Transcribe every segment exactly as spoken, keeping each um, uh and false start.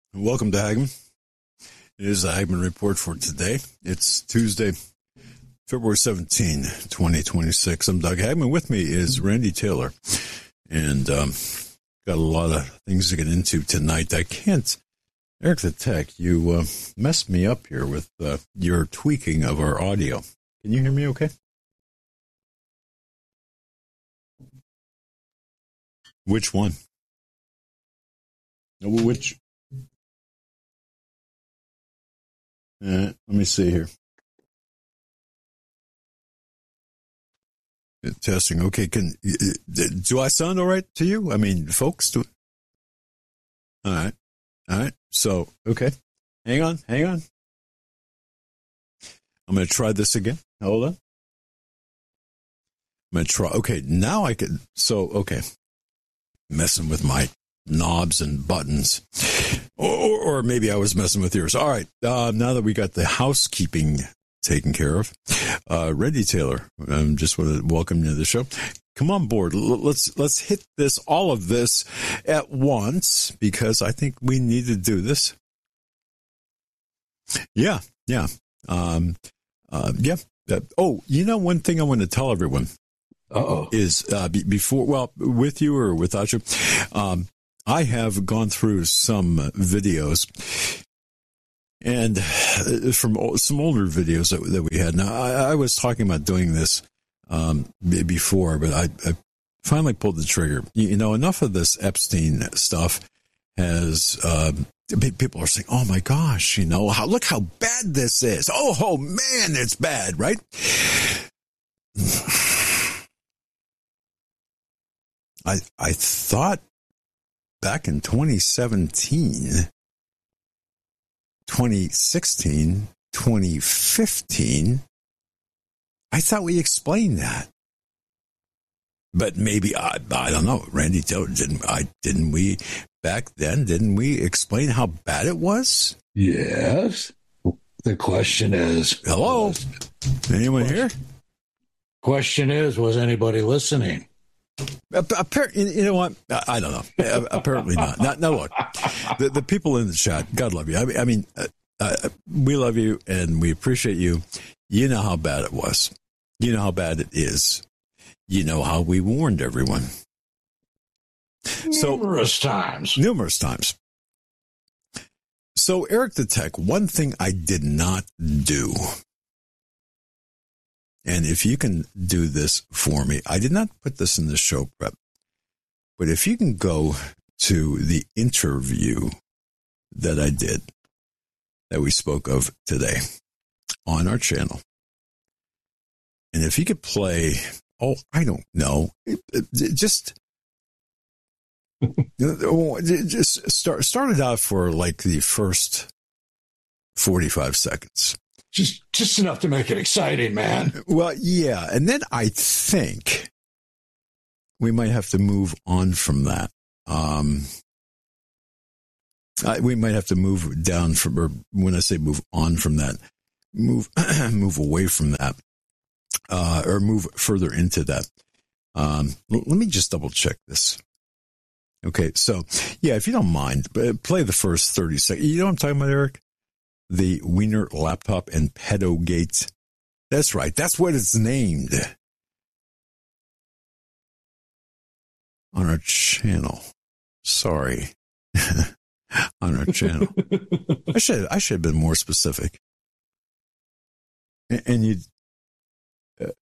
Welcome to Hagman. It is the Hagman Report for today. It's Tuesday, February seventeenth, twenty twenty-six. I'm Doug Hagman. With me is Randy Taylor. And um, got a lot of things to get into tonight. I can't. Eric the Tech, you uh, messed me up here with uh, your tweaking of our audio. Can you hear me okay? Which one? Which? Uh, let me see here. Testing. Okay. Can do I sound all right to you? I mean, folks. Do, all right. All right. So, okay. Hang on. Hang on. I'm going to try this again. Hold on. I'm going to try. Okay. Now I can. So, okay. Messing with my knobs and buttons. Or, or maybe I was messing with yours. All right. Uh, now that we got the housekeeping taken care of, uh, Randy Taylor, I just want to welcome you to the show. Come on board. Let's let's hit this, all of this at once, because I think we need to do this. Yeah, yeah, um, uh, yeah. Uh, oh, you know, one thing I want to tell everyone Uh-oh. is uh, be, before, well, with you or without you, um, I have gone through some videos, and from some older videos that, that we had. Now, I, I was talking about doing this um, before, but I, I finally pulled the trigger. You know, enough of this Epstein stuff has, um, people are saying, oh my gosh, you know, how, look how bad this is. Oh, oh man, it's bad, right? I I thought back in twenty seventeen, twenty sixteen, twenty fifteen, I thought we explained that. But maybe, I, I don't know, Randy, didn't, I, didn't we, back then, didn't we explain how bad it was? Yes. The question is... Hello? Was, Anyone question, here? Question is, was anybody listening? Apparently, you know what? I don't know. Apparently not. Not. No, look, the, the people in the chat, God love you. I mean, I mean uh, uh, we love you and we appreciate you. You know how bad it was. You know how bad it is. You know how we warned everyone. So, numerous times. Numerous times. So, Eric the Tech, one thing I did not do, and if you can do this for me, I did not put this in the show prep, but if you can go to the interview that I did, that we spoke of today on our channel, and if you could play, oh, I don't know, it, it, it just, just start, start it out for like the first forty-five seconds. Just just enough to make it exciting, man. Well, yeah. And then I think we might have to move on from that. Um, I, we might have to move down from, or when I say move on from that, move move away from that, uh, or move further into that. Um, l- let me just double check this. Okay. So, yeah, if you don't mind, play the first thirty seconds. You know what I'm talking about, Eric? The Wiener Laptop and Pedogate. That's right. That's what it's named on our channel. Sorry. On our channel. I should I should have been more specific. And, and you uh,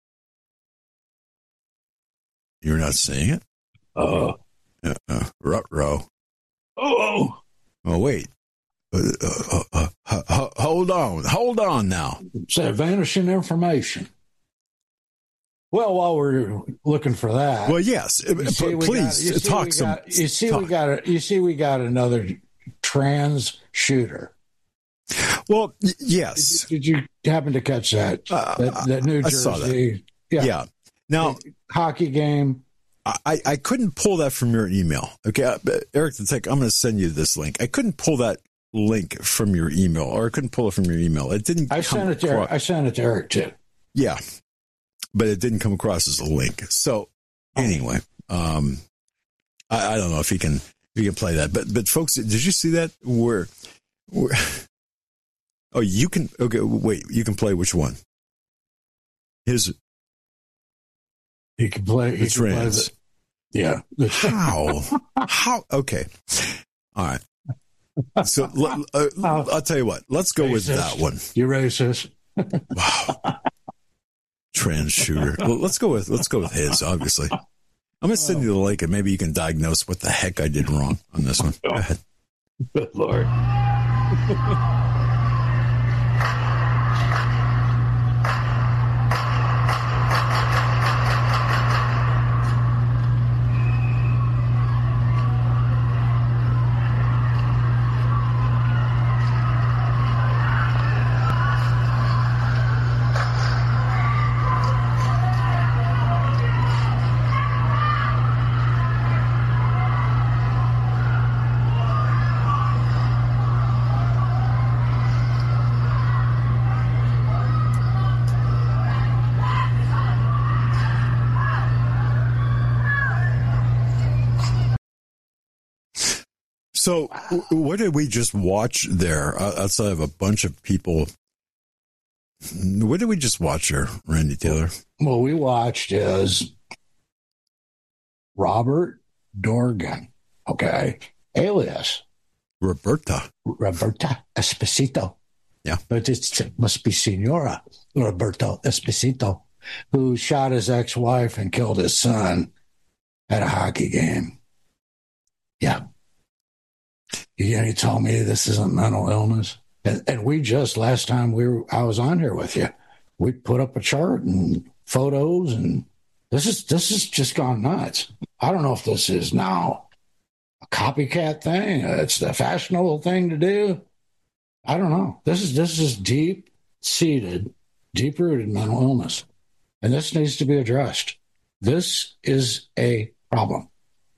you're not seeing it? Uh, uh, uh Ruh-roh. oh. Oh, wait. Uh, uh, uh, uh, hold on. Hold on now. It's that vanishing information. Well, while we're looking for that, well, yes, please got, talk some. Got, you see, talk. we got a, you see, we got another trans shooter. Well, y- yes. Did, did you happen to catch that? Uh, that, that New Jersey, I saw that. Yeah. yeah. Now, hockey game. I, I couldn't pull that from your email. Okay, uh, Eric the Tech, I'm going to send you this link. I couldn't pull that link from your email, or I couldn't pull it from your email. It didn't. I sent it to Eric. I sent it to Eric too. Yeah, but it didn't come across as a link. So anyway, um, I, I don't know if he can if he can play that. But but folks, did you see that where Oh, you can. Okay, wait. You can play which one? His. He can play. He The can play trans. the, yeah. The, How? How? Okay. All right. So l- uh, I'll tell you what. Let's go with Racist. that one. You're racist. Wow. Trans shooter. Well, let's go with let's go with his. Obviously, I'm gonna send you the link, and maybe you can diagnose what the heck I did wrong on this one. Go ahead. Good Lord. So, w- what did we just watch there uh, outside of a bunch of people? What did we just watch there, Randy Taylor? What we watched is Robert Dorgan, okay, alias Roberta. Roberta Esposito. Yeah. But it's, it must be Senora Roberto Esposito, who shot his ex-wife and killed his son at a hockey game. Yeah. You, you told me this isn't mental illness. And, and we just, last time we were, I was on here with you, we put up a chart and photos, and this is, this is just gone nuts. I don't know if this is now a copycat thing. It's the fashionable thing to do. I don't know. This is, this is deep seated, deep rooted mental illness. And this needs to be addressed. This is a problem.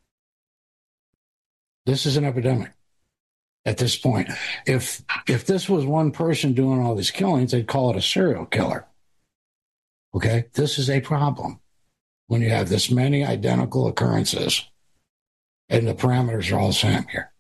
This is an epidemic. At this point, if if this was one person doing all these killings, they'd call it a serial killer. Okay, this is a problem when you have this many identical occurrences, and the parameters are all the same here.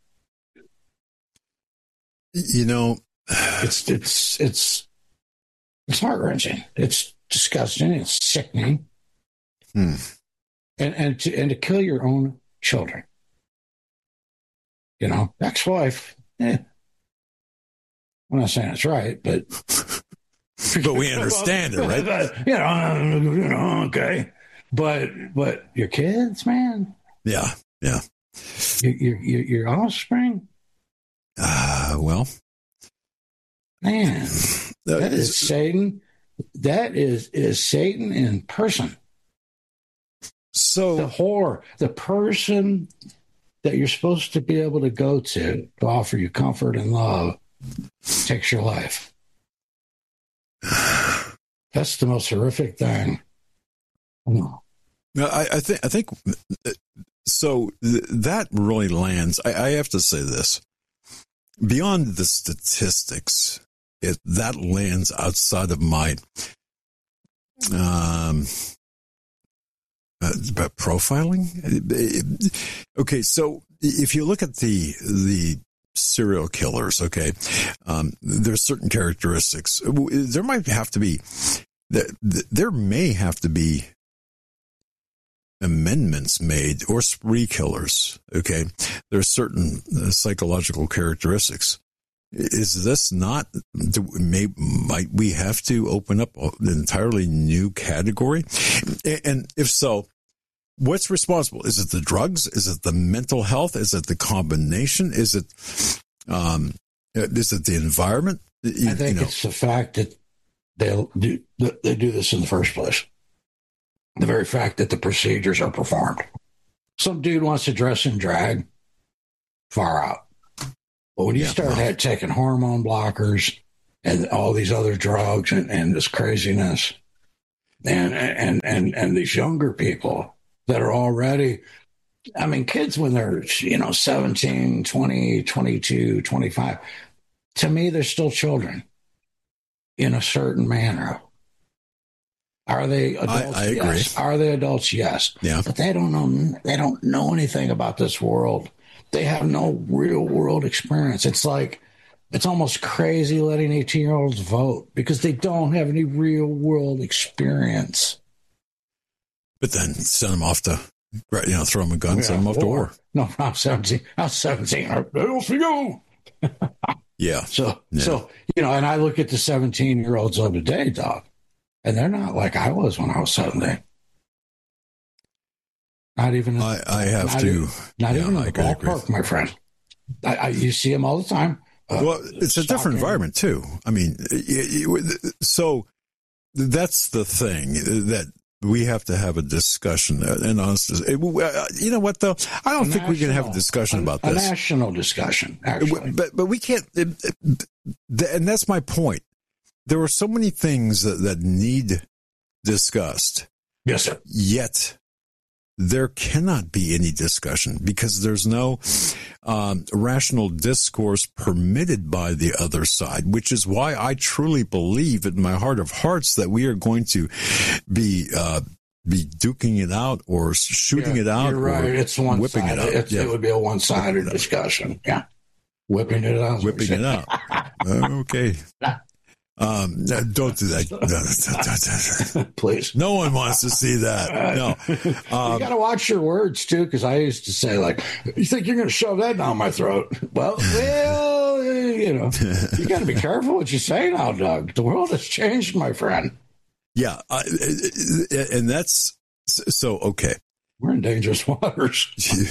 You know, It's it's it's it's heart wrenching. It's disgusting. It's sickening. Hmm. And and to and to kill your own children. You know, ex-wife, eh. I'm not saying it's right, but... but we understand it, right? But, you know, you know, okay. But but your kids, man? Yeah, yeah. Your, your, your, your offspring? Uh, well... Man, Uh, that is Satan. That is, is Satan in person. so... The whore, the person that you're supposed to be able to go to to offer you comfort and love takes your life. That's the most horrific thing. No, I, I think I think so. Th- that really lands. I, I have to say this: beyond the statistics, it that lands outside of my um. Uh, about profiling. Okay, so if you look at the the serial killers, okay, um, there's certain characteristics. There might have to be there may have to be amendments made, or spree killers. Okay, there are certain psychological characteristics. Is this not? May, might we have to open up an entirely new category? And if so, what's responsible? Is it the drugs? Is it the mental health? Is it the combination? Is it, um, is it the environment? You, I think you know. It's the fact that they do they do this in the first place. The very fact that the procedures are performed. Some dude wants to dress in drag, far out. But when you yeah, start well. taking hormone blockers and all these other drugs and, and this craziness, and, and and and these younger people that are already, I mean, kids when they're, you know, seventeen, twenty, twenty-two, twenty-five, to me, they're still children in a certain manner. Are they adults? I, I agree. Yes. Are they adults? Yes. Yeah. But they don't know. They don't know anything about this world. They have no real world experience. It's like it's almost crazy letting eighteen-year-olds vote because they don't have any real-world experience. But then send them off to, you know, throw them a gun, Yeah, send them off war. to war. No, I'm seventeen. I'm seventeen. Hell for you. Yeah. So, yeah. so you know, and I look at the seventeen-year-olds of today, dog, and they're not like I was when I was seventeen. Not even. I, I have not to. Even, not yeah, even in I the agree. ballpark, my friend. I, I, you see them all the time. Uh, Well, it's a different environment too. I mean, so that's the thing that we have to have a discussion. And honest, you know what though? I don't a think national, we can have a discussion a, about a this. A national discussion, actually. But but we can't. And that's my point. There are so many things that, that need discussed. Yes, sir. Yet there cannot be any discussion because there's no um, rational discourse permitted by the other side, which is why I truly believe in my heart of hearts that we are going to be uh, be duking it out or shooting yeah, it out. You're right. Or it's one whipping sided. it out. It's, Yeah. It would be a one sided discussion. Yeah. Whipping it out. Whipping it out. Okay. Um, no, don't do that. Please. No one wants to see that. No. Um, you got to watch your words, too, because I used to say, like, you think you're going to shove that down my throat? Well, well, you know, you got to be careful what you say now, Doug. The world has changed, my friend. Yeah. I, and that's so, okay. We're in dangerous waters.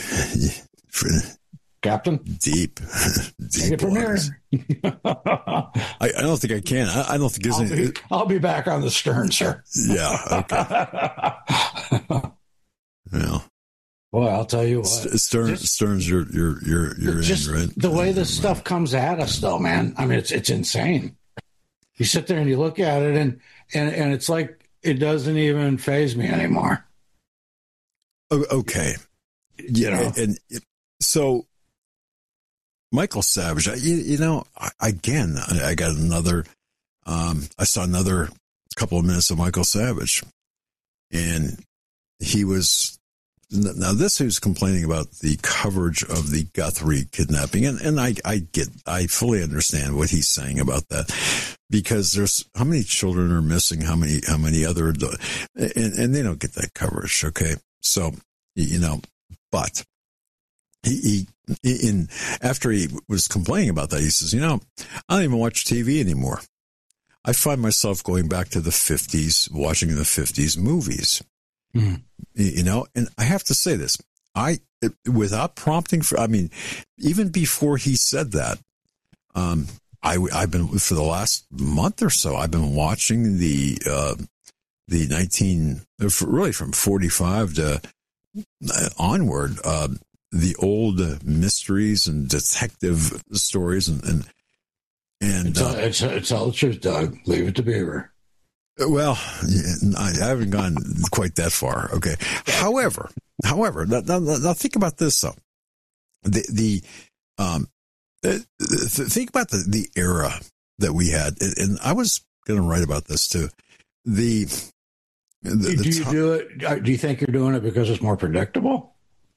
Captain? Deep. Deep waters. I, I don't think I can. I, I don't think there's I'll any. Be, I'll be back on the stern, sir. Yeah. Okay. Yeah. Boy, I'll tell you what. Stern, just, Stern's your your your your just end, right? The way this stuff comes at us, though, man. I mean, it's it's insane. You sit there and you look at it, and and and it's like it doesn't even faze me anymore. Okay. You know, and, and so. Michael Savage, you, you know, again, I got another, um, I saw another couple of minutes of Michael Savage, and he was, now this he was complaining about the coverage of the Guthrie kidnapping, and, and I, I get, I fully understand what he's saying about that, because there's, how many children are missing, how many, how many other, and, and they don't get that coverage, okay? So, you know, but he, he, in after he was complaining about that, he says, you know, I don't even watch T V anymore. I find myself going back to the fifties, watching the fifties movies, mm. you know, and I have to say this, I, without prompting for, I mean, even before he said that, um, I, I've been, for the last month or so, I've been watching the, uh, the nineteen, really from forty-five to onward, uh, the old mysteries and detective stories, and and, and it's, all, uh, it's, it's all the truth, Doug. Leave it to Beaver. Well, I haven't gone quite that far. Okay. However, however, now, now, now think about this though. The the um, think about the the era that we had, and I was going to write about this too. The, the do the you t- do it? Do you think you're doing it because it's more predictable?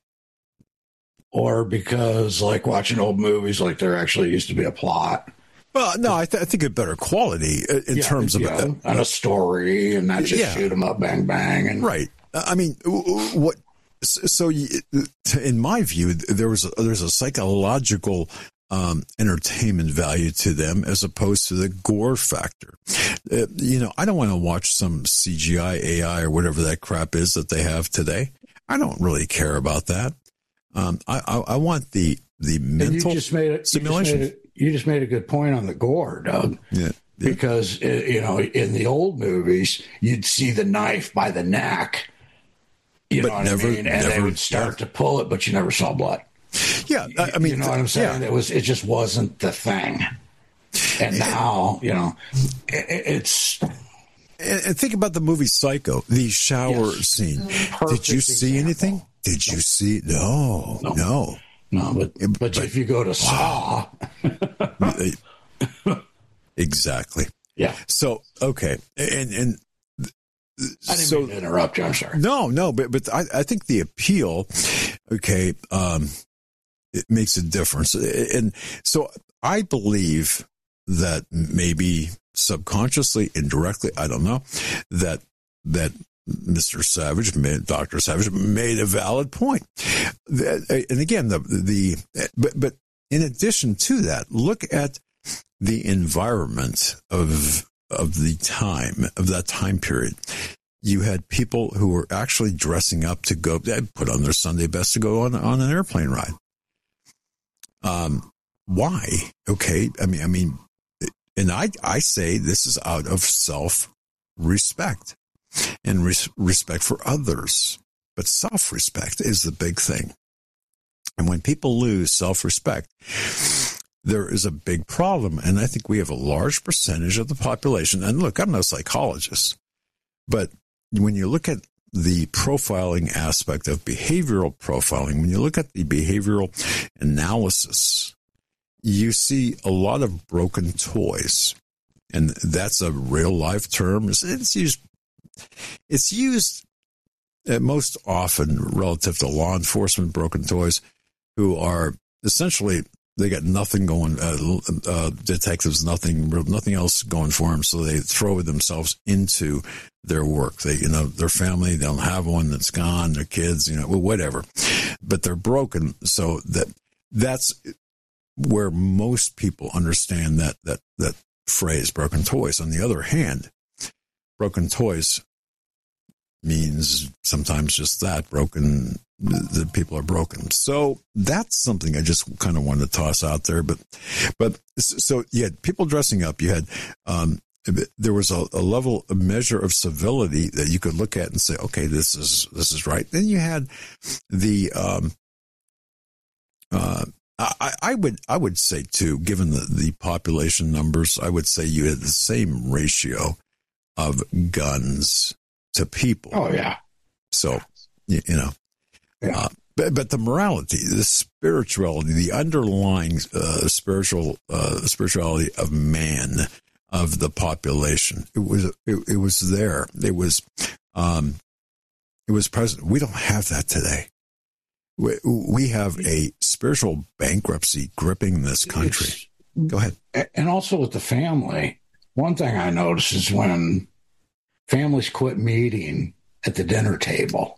Or because, like, watching old movies, like there actually used to be a plot. Well, no, I, th- I think a better quality in yeah, terms of yeah, uh, and a story, and not just yeah. shoot them up, bang bang, and right. I mean, what? So, in my view, there was a, there's a psychological um, entertainment value to them as opposed to the gore factor. Uh, you know, I don't want to watch some C G I, A I, or whatever that crap is that they have today. I don't really care about that. Um, I, I, I want the the mental you just made it, stimulation. You just, made a, you just made a good point on the gore, Doug. Yeah, yeah. Because, you know, in the old movies, you'd see the knife by the neck, you but know what never, I mean? And never, they would start yeah. to pull it, but you never saw blood. Yeah, I, I mean, you know what I'm saying? Yeah. It was, it just wasn't the thing. And now, you know, it, it's... And think about the movie Psycho, the shower yes. scene. Perfect Did you see example. anything? Did you see? No, no, no. no but, but, but if you go to Saw, exactly. Yeah. So okay, and and I didn't so, mean to interrupt you. I'm sorry. No, no, but but I, I think the appeal, okay, um, it makes a difference, and so I believe that maybe subconsciously, indirectly, I don't know, that that Mister Savage, made, Doctor Savage, made a valid point. And again, the the but but in addition to that, look at the environment of of the time of that time period. You had people who were actually dressing up to go, they put on their Sunday best to go on on an airplane ride. Um, why? Okay, I mean, I mean, and I I say this is out of self-respect and res- respect for others, but self-respect is the big thing. And when people lose self-respect, there is a big problem. And I think we have a large percentage of the population. And look, I'm no psychologist, but when you look at the profiling aspect of behavioral profiling, when you look at the behavioral analysis, you see a lot of broken toys. And that's a real life term. It's used, it's used most often relative to law enforcement, broken toys, who are essentially, they got nothing going, uh, uh, detectives, nothing, nothing else going for them. So they throw themselves into their work. They, you know, their family, they don't have one that's gone, their kids, you know, whatever, but they're broken. So that, that's where most people understand that, that, that phrase, broken toys. On the other hand, broken toys means sometimes just that, broken, the people are broken. So that's something I just kind of wanted to toss out there. But, but so you had people dressing up. You had, um, there was a, a level, a measure of civility that you could look at and say, okay, this is, this is right. Then you had the, um, uh, I, I would, I would say too, given the, the population numbers, I would say you had the same ratio of guns to people. Oh yeah. So, you, you know, yeah. Uh, but, but the morality, the spirituality, the underlying uh, spiritual uh, spirituality of man, of the population, it was it, it was there. It was um, it was present. We don't have that today. We, we have a spiritual bankruptcy gripping this country. It's, Go ahead. And also with the family, one thing I noticed is when families quit meeting at the dinner table,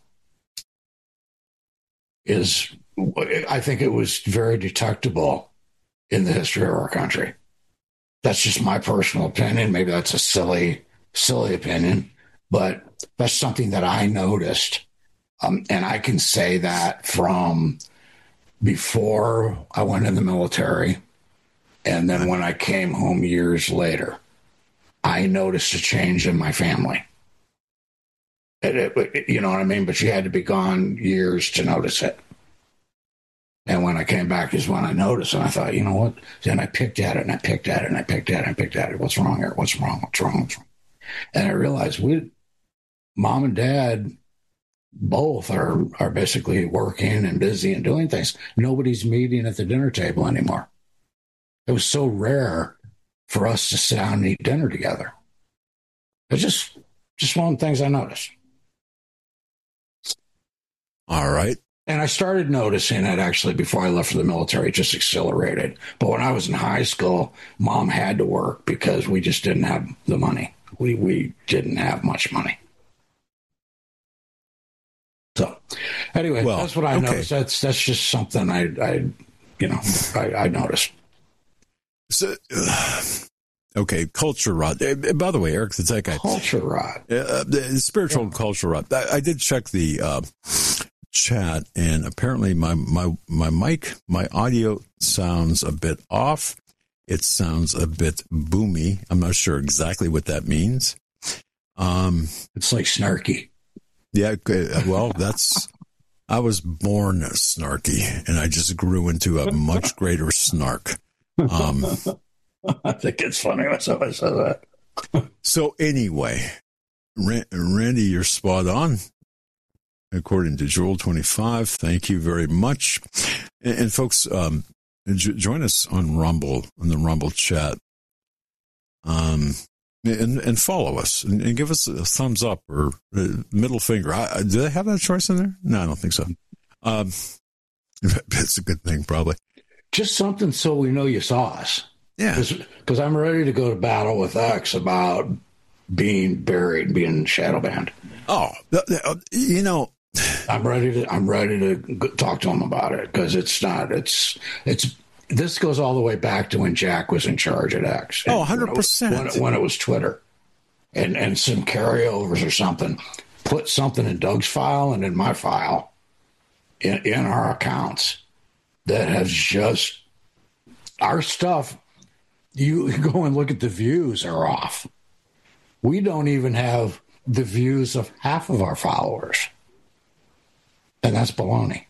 is I think it was very detectable in the history of our country. That's just my personal opinion. Maybe that's a silly, silly opinion, but that's something that I noticed. Um, and I can say that from before I went in the military, and then when I came home years later, I noticed a change in my family. It, it, it, you know what I mean? But you had to be gone years to notice it. And when I came back is when I noticed, and I thought, you know what? Then I picked at it, and I picked at it, and I picked at it, and I picked at it. What's wrong here? What's wrong? What's wrong? What's wrong? And I realized we, mom and dad, both are are basically working and busy and doing things. Nobody's meeting at the dinner table anymore. It was so rare for us to sit down and eat dinner together. It's just just one of the things I noticed. All right. And I started noticing it actually before I left for the military. It just accelerated. But when I was in high school, mom had to work because we just didn't have the money. We we didn't have much money. So anyway, well, that's what I okay. noticed. That's that's just something I, I you know, I, I noticed. So, uh, okay, culture rot. Uh, by the way, Eric the Tech Guy. Culture rot. Uh, the spiritual yeah. culture rot. I, I did check the uh, chat, and apparently my, my, my mic, my audio sounds a bit off. It sounds a bit boomy. I'm not sure exactly what that means. Um, it's like snarky. Yeah, well, that's, I was born snarky, and I just grew into a much greater snark. Um, I think it's funny when somebody says that. So anyway, Randy, you're spot on. According to Joel twenty-five, thank you very much. And, and folks, um, j- join us on Rumble, on the Rumble chat. Um, And, and follow us and, and give us a thumbs up or a middle finger. I, do they have that choice in there? No, I don't think so. Um, it's a good thing, probably. Just something so we know you saw us. Yeah. Because I'm ready to go to battle with X about being buried, being shadow banned. Oh, you know, I'm ready to. I'm ready to talk to him about it because it's not. It's it's. This goes all the way back to when Jack was in charge at X. Oh, one hundred percent. When it, when it was Twitter, and and some carryovers or something. Put something in Doug's file and in my file, in in our accounts, that has just our stuff. You go and look at the views are off. We don't even have the views of half of our followers. And that's baloney.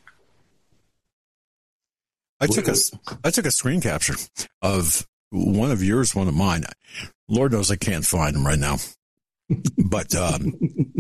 I took a, I took a screen capture of one of yours, one of mine. Lord knows I can't find them right now. But um,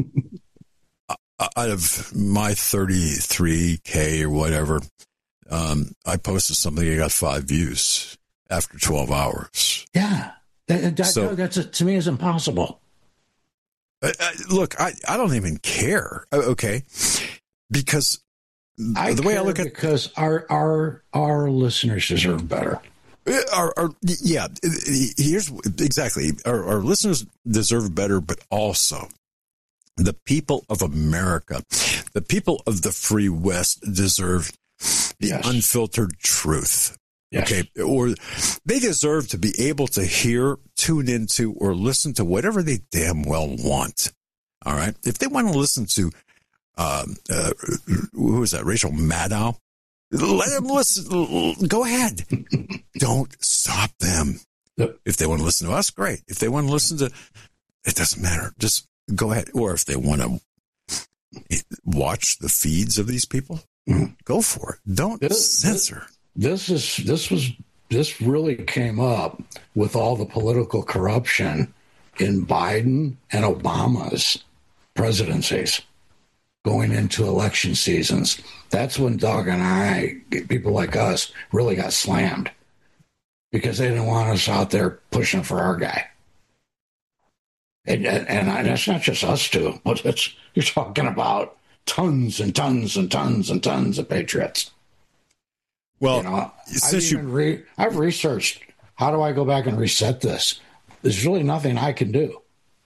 out of my thirty-three K or whatever, um, I posted something. I got five views after twelve hours. Yeah. That, that, so, that's a, to me is impossible. Uh, look, I, I don't even care. Okay. Because I the way I look at because our, our, our listeners deserve better. Our, our, yeah, here's exactly our, our listeners deserve better, but also the people of America, the people of the free West deserve the yes. unfiltered truth. Yes. Okay. Or they deserve to be able to hear, tune into, or listen to whatever they damn well want. All right. If they want to listen to, um, uh, who is that? Rachel Maddow. Let them listen. Go ahead. Don't stop them. Yep. If they want to listen to us, great. If they want to listen to, it doesn't matter. Just go ahead. Or if they want to watch the feeds of these people, mm-hmm. go for it. Don't this, censor. This is this was this really came up with all the political corruption in Biden and Obama's presidencies going into election seasons. That's when Doug and I, people like us, really got slammed because they didn't want us out there pushing for our guy. And, and, and that's not just us two, but it's, you're talking about tons and tons and tons and tons of patriots. Well, you know, since I've, you... re- I've researched, how do I go back and reset this? There's really nothing I can do.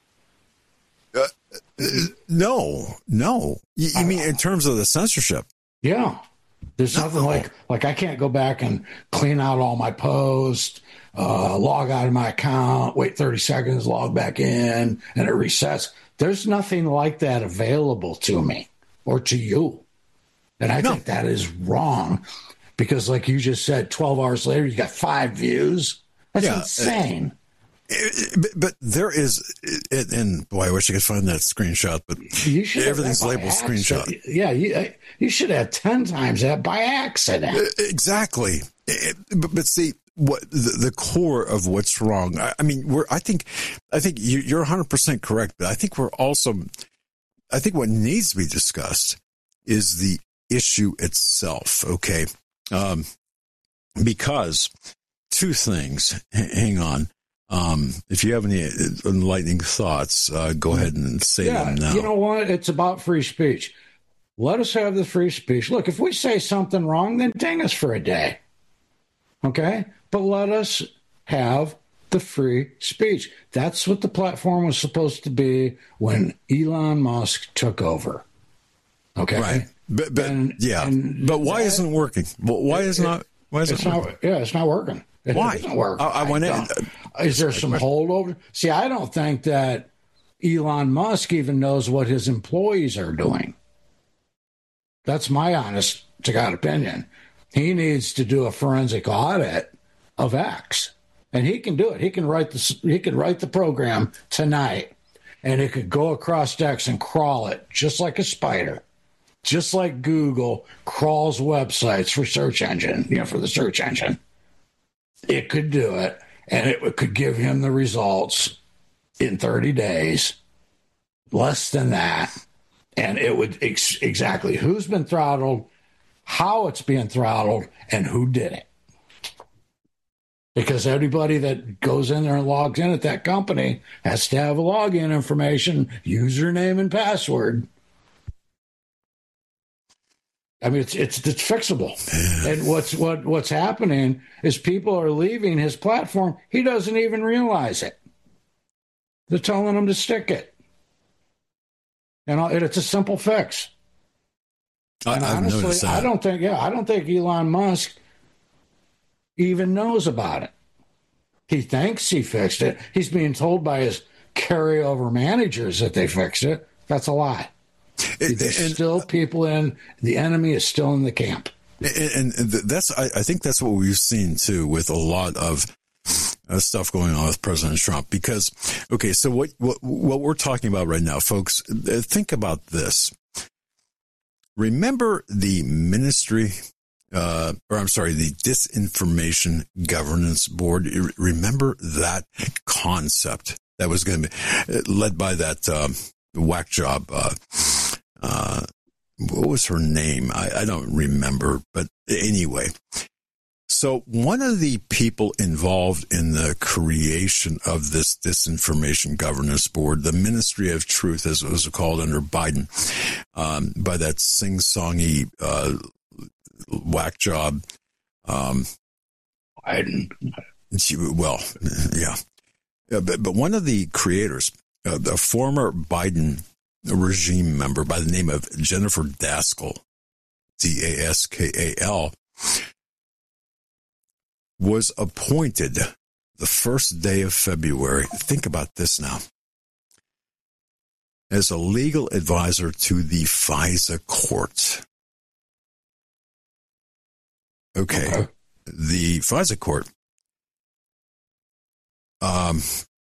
Uh, uh, no, no. You, you mean in terms of the censorship? Yeah. There's no. nothing like, like I can't go back and clean out all my posts, uh, log out of my account, wait thirty seconds, log back in, and it resets. There's nothing like that available to me or to you. And I no. think that is wrong because, like you just said, twelve hours later, you got five views. That's yeah, insane. Uh, But, but there is, and boy, I wish I could find that screenshot, but you should everything's labeled screenshot. Yeah, you, you should have ten times that by accident. Exactly. But, but see, what the, the core of what's wrong, I, I mean, we're, I think, I think you, you're one hundred percent correct, but I think we're also, I think what needs to be discussed is the issue itself, okay? Um, because two things, hang on. Um, if you have any enlightening thoughts, uh, go ahead and say yeah, them now. You know what? It's about free speech. Let us have the free speech. Look, if we say something wrong, then ding us for a day. Okay? But let us have the free speech. That's what the platform was supposed to be when Elon Musk took over. Okay? Right. But, but and, yeah. And but why that, isn't it working? Well, why is it, not? Why is it's it not? Not, yeah, it's not working. It Why? doesn't work. I, I went in. Is there some holdover? See, I don't think that Elon Musk even knows what his employees are doing. That's my honest to God opinion. He needs to do a forensic audit of X, and he can do it. He can write the he could write the program tonight, and it could go across X and crawl it just like a spider, just like Google crawls websites for search engine, you know, for the search engine. It could do it, and it could give him the results in thirty days, less than that. And it would ex- exactly who's been throttled, how it's being throttled, and who did it. Because everybody that goes in there and logs in at that company has to have a login information, username and password. I mean, it's it's it's fixable. And what's what what's happening is people are leaving his platform. He doesn't even realize it. They're telling him to stick it, and it's a simple fix. And I, honestly, I don't think yeah, I don't think Elon Musk even knows about it. He thinks he fixed it. He's being told by his carryover managers that they fixed it. That's a lie. It, There's and, still people in, the enemy is still in the camp. And, and that's, I, I think that's what we've seen too with a lot of uh, stuff going on with President Trump. Because, okay, so what, what, what we're talking about right now, folks, think about this. Remember the ministry, uh, or I'm sorry, the Disinformation Governance Board. Remember that concept that was going to be led by that um, whack job, uh, Uh, what was her name? I, I don't remember, but anyway. So one of the people involved in the creation of this Disinformation Governance Board, the Ministry of Truth, as it was called under Biden, um, by that sing-songy uh, whack job. Um, Biden. She, well, yeah. yeah but, but one of the creators, uh, the former Biden a regime member by the name of Jennifer Daskal, D A S K A L, was appointed the first day of February. Think about this now. As a legal advisor to the FISA court. Okay. okay. The FISA court. Um.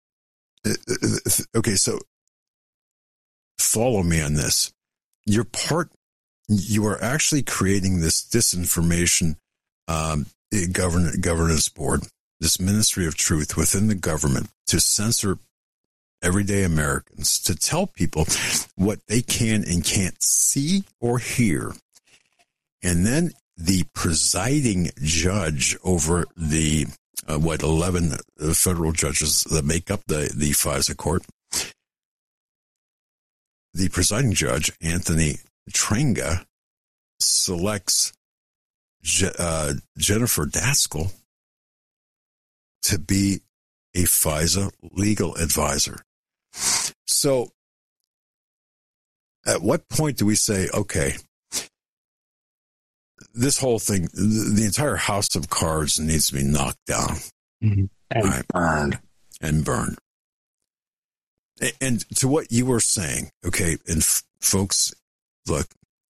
Okay, so follow me on this. You're part, you are actually creating this disinformation um, govern, governance board, this Ministry of Truth within the government to censor everyday Americans, to tell people what they can and can't see or hear. And then the presiding judge over the, uh, what, eleven federal judges that make up the, the FISA court, the presiding judge, Anthony Trenga, selects Je- uh, Jennifer Daskal to be a FISA legal advisor. So at what point do we say, okay, this whole thing, the, the entire house of cards needs to be knocked down. Mm-hmm. And right? burned. And burned. And to what you were saying, okay, and f- folks, look,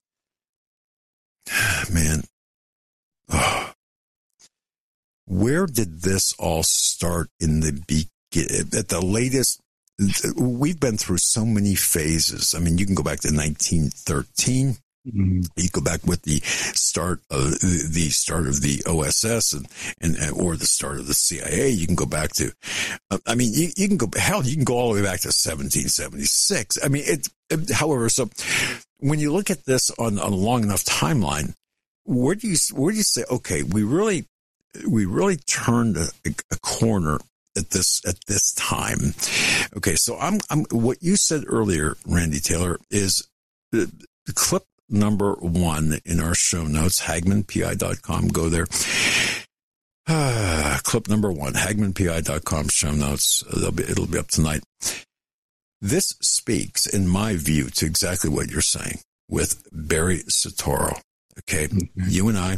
man, oh, where did this all start in the beginning? At the latest, we've been through so many phases. I mean, you can go back to nineteen thirteen. Mm-hmm. You go back with the start of the start of the O S S and, and or the start of the C I A. You can go back to, I mean, you, you can go, hell, you can go all the way back to seventeen seventy-six. I mean, it, it however, so when you look at this on, on a long enough timeline, where do you, where do you say, okay, we really, we really turned a, a corner at this, at this time. Okay. So I'm, I'm, what you said earlier, Randy Taylor, is the clip number one in our show notes, hagman p i dot com. Go there. Ah, clip number one, hagman p i dot com show notes. It'll be, it'll be up tonight. This speaks, in my view, to exactly what you're saying with Barry Soetoro. Okay. Mm-hmm. You and I,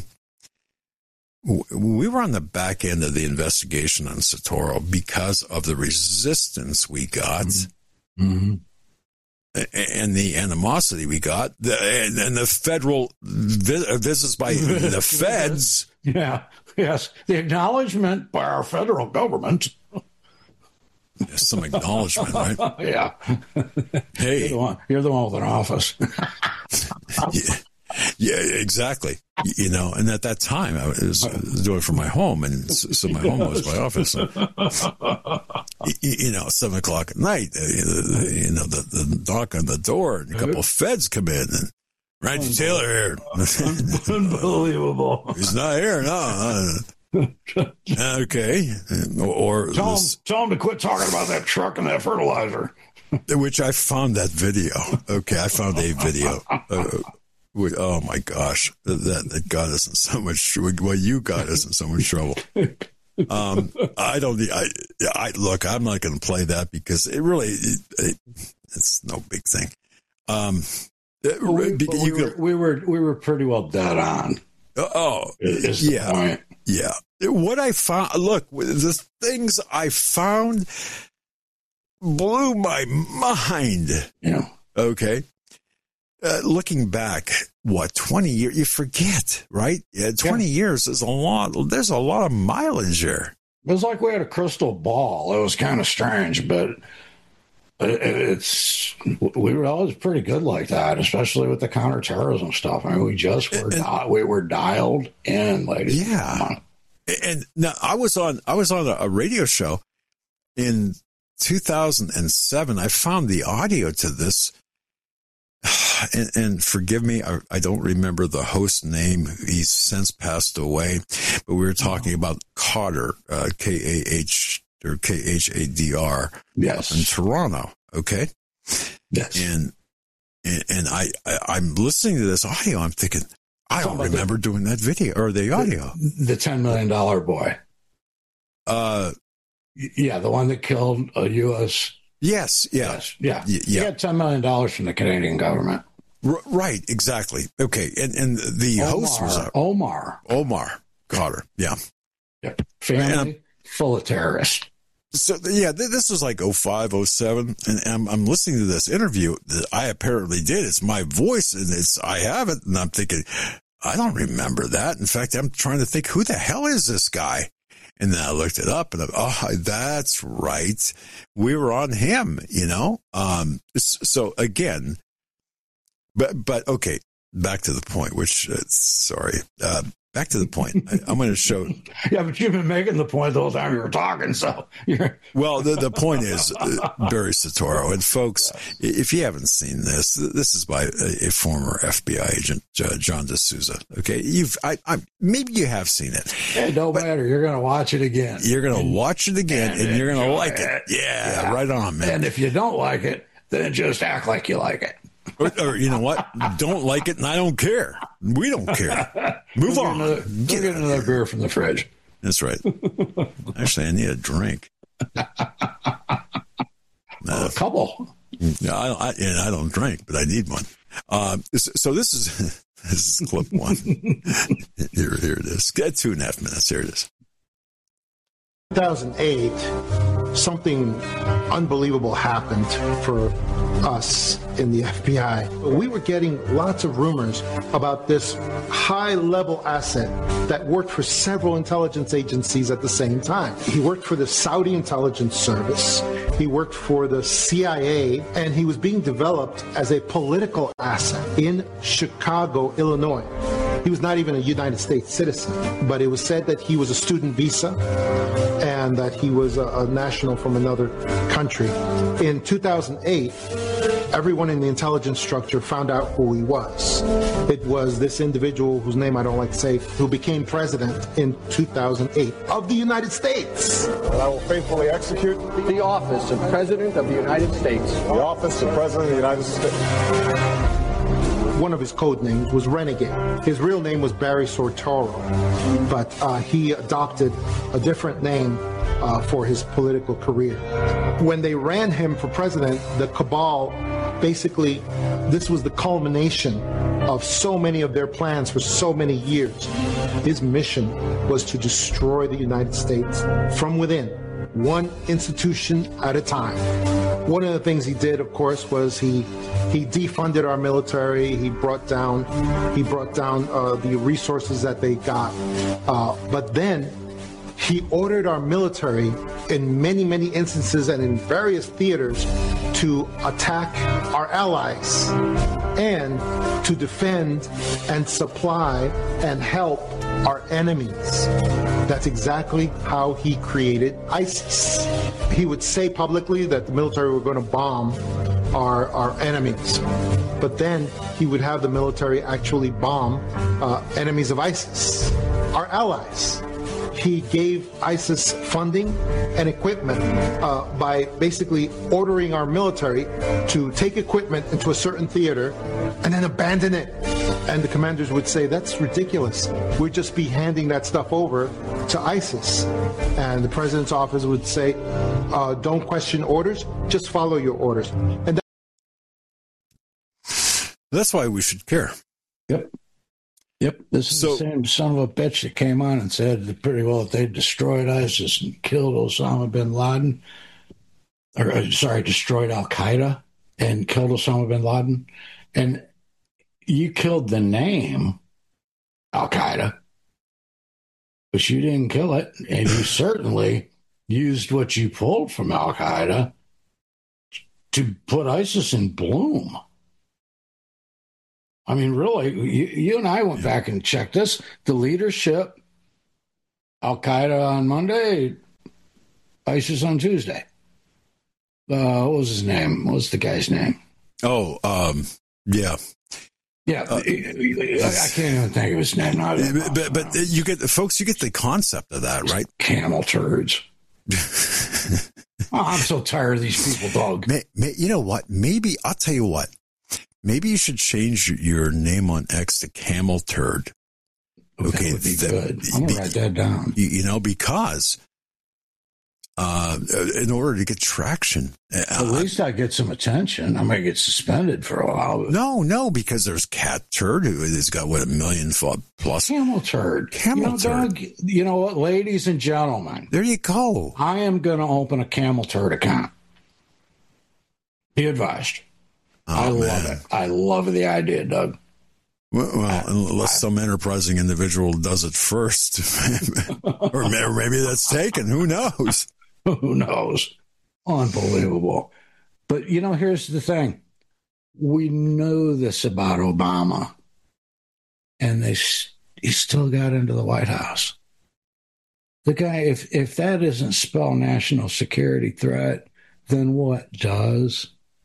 we were on the back end of the investigation on Soetoro because of the resistance we got. Mm-hmm. And the animosity we got, the, and, and the federal vi- visits by the feds. Yeah, yes. The acknowledgement by our federal government. Yes, some acknowledgement, right? Yeah. Hey. You're the one, you're the one with an office. yeah. Yeah, exactly. You know, and at that time, I was doing it from my home, and so my home was my office. And, you know, seven o'clock at night, you know, the, the knock on the door, and a couple of feds come in, and Randy Taylor here. Unbelievable. He's not here, no. Okay. Or tell him, tell him to quit talking about that truck and that fertilizer. Which I found that video. Okay, I found a video. Uh, We, oh my gosh, that that got us in so much. Well, you got us in so much trouble. Um, I don't. I, I look. I'm not going to play that because it really, it, it, it's no big thing. Um, well, we, you we, were, we were we were pretty well dead on. Oh, is the yeah, point. yeah. What I found. Look, the things I found blew my mind. Yeah. Okay. Uh, looking back, what, twenty years, you forget, right? Yeah, twenty yeah. years is a lot. There's a lot of mileage there. It was like we had a crystal ball. It was kind of strange, but it, it's, we were always pretty good like that, especially with the counterterrorism stuff. I mean, we just were, and, di- we were dialed in, ladies. Yeah. And now I was on, I was on a, a radio show in two thousand seven. I found the audio to this. And, and forgive me, I, I don't remember the host name. He's since passed away. But we were talking about Khadr, uh, K A H or K H A D R, yes, in Toronto. Okay, yes. And and, and I, I I'm listening to this audio. I'm thinking, I don't remember the, doing that video or the audio. The, the ten million dollar boy. Uh, yeah, the one that killed a U S Yes, yeah. Yes, yeah. Y- yeah. He got ten million dollars from the Canadian government. R- right, exactly. Okay, and, and the Omar, host was uh, Omar. Omar Khadr, yeah. Yep. Family full of terrorists. So, yeah, th- this was like oh five, oh seven, and I'm, I'm listening to this interview that I apparently did. It's my voice, and it's I have it, and I'm thinking, I don't remember that. In fact, I'm trying to think, who the hell is this guy? And then I looked it up and I, oh, that's right. We were on him, you know? Um, so again, but, but okay, back to the point, which, uh, sorry, uh, back to the point. I, I'm going to show. Yeah, but you've been making the point the whole time you were talking. So you're. Well, the, the point is uh, Barry Soetoro. And folks, yes. If you haven't seen this, this is by a, a former F B I agent, uh, John D'Souza. Okay. You've, I, I, maybe you have seen it. It don't matter. You're going to watch it again. You're going to watch it again and, and you're going to like it. it. Yeah, yeah. Right on, man. And if you don't like it, then just act like you like it. Or, or you know what? Don't like it, and I don't care. We don't care. Move we'll on. Get another, get, get another beer from the fridge. That's right. Actually, I need a drink. Well, uh, a couple. Yeah, I, I, and I don't drink, but I need one. Uh, so this is this is clip one. here, here it is. Get two and a half minutes. Here it is. two thousand eight, something unbelievable happened for us in the F B I. We were getting lots of rumors about this high-level asset that worked for several intelligence agencies at the same time. He worked for the Saudi intelligence service, he worked for the C I A, and he was being developed as a political asset in Chicago, Illinois. He was not even a United States citizen, but it was said that he was a student visa and that he was a, a national from another country. In two thousand eight, everyone in the intelligence structure found out who he was. It was this individual, whose name I don't like to say, who became president in two thousand eight of the United States. And I will faithfully execute the office of President of the United States. The office of President of the United States. One of his code names was Renegade. His real name was Barry Soetoro, but uh, he adopted a different name uh, for his political career. When they ran him for president, the cabal, basically, this was the culmination of so many of their plans for so many years. His mission was to destroy the United States from within, one institution at a time. One of the things he did, of course, was he he defunded our military. He brought down he brought down uh, the resources that they got. Uh, but then he ordered our military in many, many instances and in various theaters to attack our allies and to defend and supply and help our enemies. That's exactly how he created ISIS. He would say publicly that the military were going to bomb our, our enemies, but then he would have the military actually bomb uh, enemies of ISIS, our allies. he gave ISIS funding and equipment uh, by basically ordering our military to take equipment into a certain theater and then abandon it. And the commanders would say, that's ridiculous. We'd just be handing that stuff over to ISIS. And the president's office would say, uh, don't question orders, just follow your orders. And that- That's why we should care. Yep. Yep. This is So- the same son of a bitch that came on and said that pretty well if they destroyed ISIS and killed Osama bin Laden, or uh, sorry, destroyed Al Qaeda and killed Osama bin Laden, and you killed the name Al Qaeda, but you didn't kill it, and you certainly used what you pulled from Al Qaeda to put ISIS in bloom. I mean, really, you, you and I went back and checked this. The leadership, Al Qaeda on Monday, ISIS on Tuesday. Uh, what was his name? What was the guy's name? Oh, um, yeah. Yeah, uh, I can't even think of his name. No, but but you get, folks, you get the concept of that, right? Camel turds. Oh, I'm so tired of these people, dog. May, may, you know what? Maybe, I'll tell you what. Maybe you should change your name on X to Camel Turd. Okay, that would be that, good. I'm going to write that down. You, you know, because uh, in order to get traction. Uh, At least I get some attention. I might get suspended for a while. But... No, no, because there's Cat Turd who has got, what, a million plus. Camel Turd. Camel you know, Turd. Doug, you know what, ladies and gentlemen. There you go. I am going to open a Camel Turd account. Be advised. Oh, I man. love it. I love the idea, Doug. Well, well unless I, some enterprising individual does it first. or maybe that's taken. Who knows? Who knows? Unbelievable. But, you know, here's the thing. We know this about Obama, and they he still got into the White House. The guy, if, if that doesn't spell national security threat, then what does?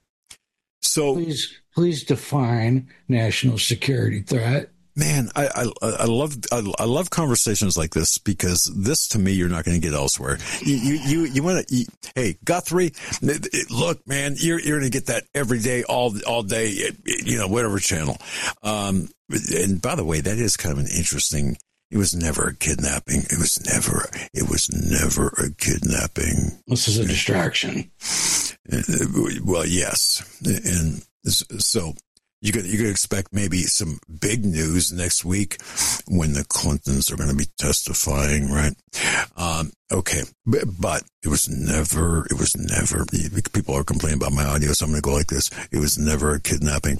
So please, please define national security threat. Man, I I, I love I, I love conversations like this because this to me you're not going to get elsewhere. You you you, you want to hey Guthrie, look man, you're you're going to get that every day, all all day, you know, whatever channel. Um, and by the way, that is kind of an interesting. It was never a kidnapping. It was never. It was never a kidnapping. This is a distraction. Well, yes, and so you could you could expect maybe some big news next week when the Clintons are going to be testifying, right? Um, okay, but, but it was never. It was never. People are complaining about my audio, so I'm going to go like this. It was never a kidnapping.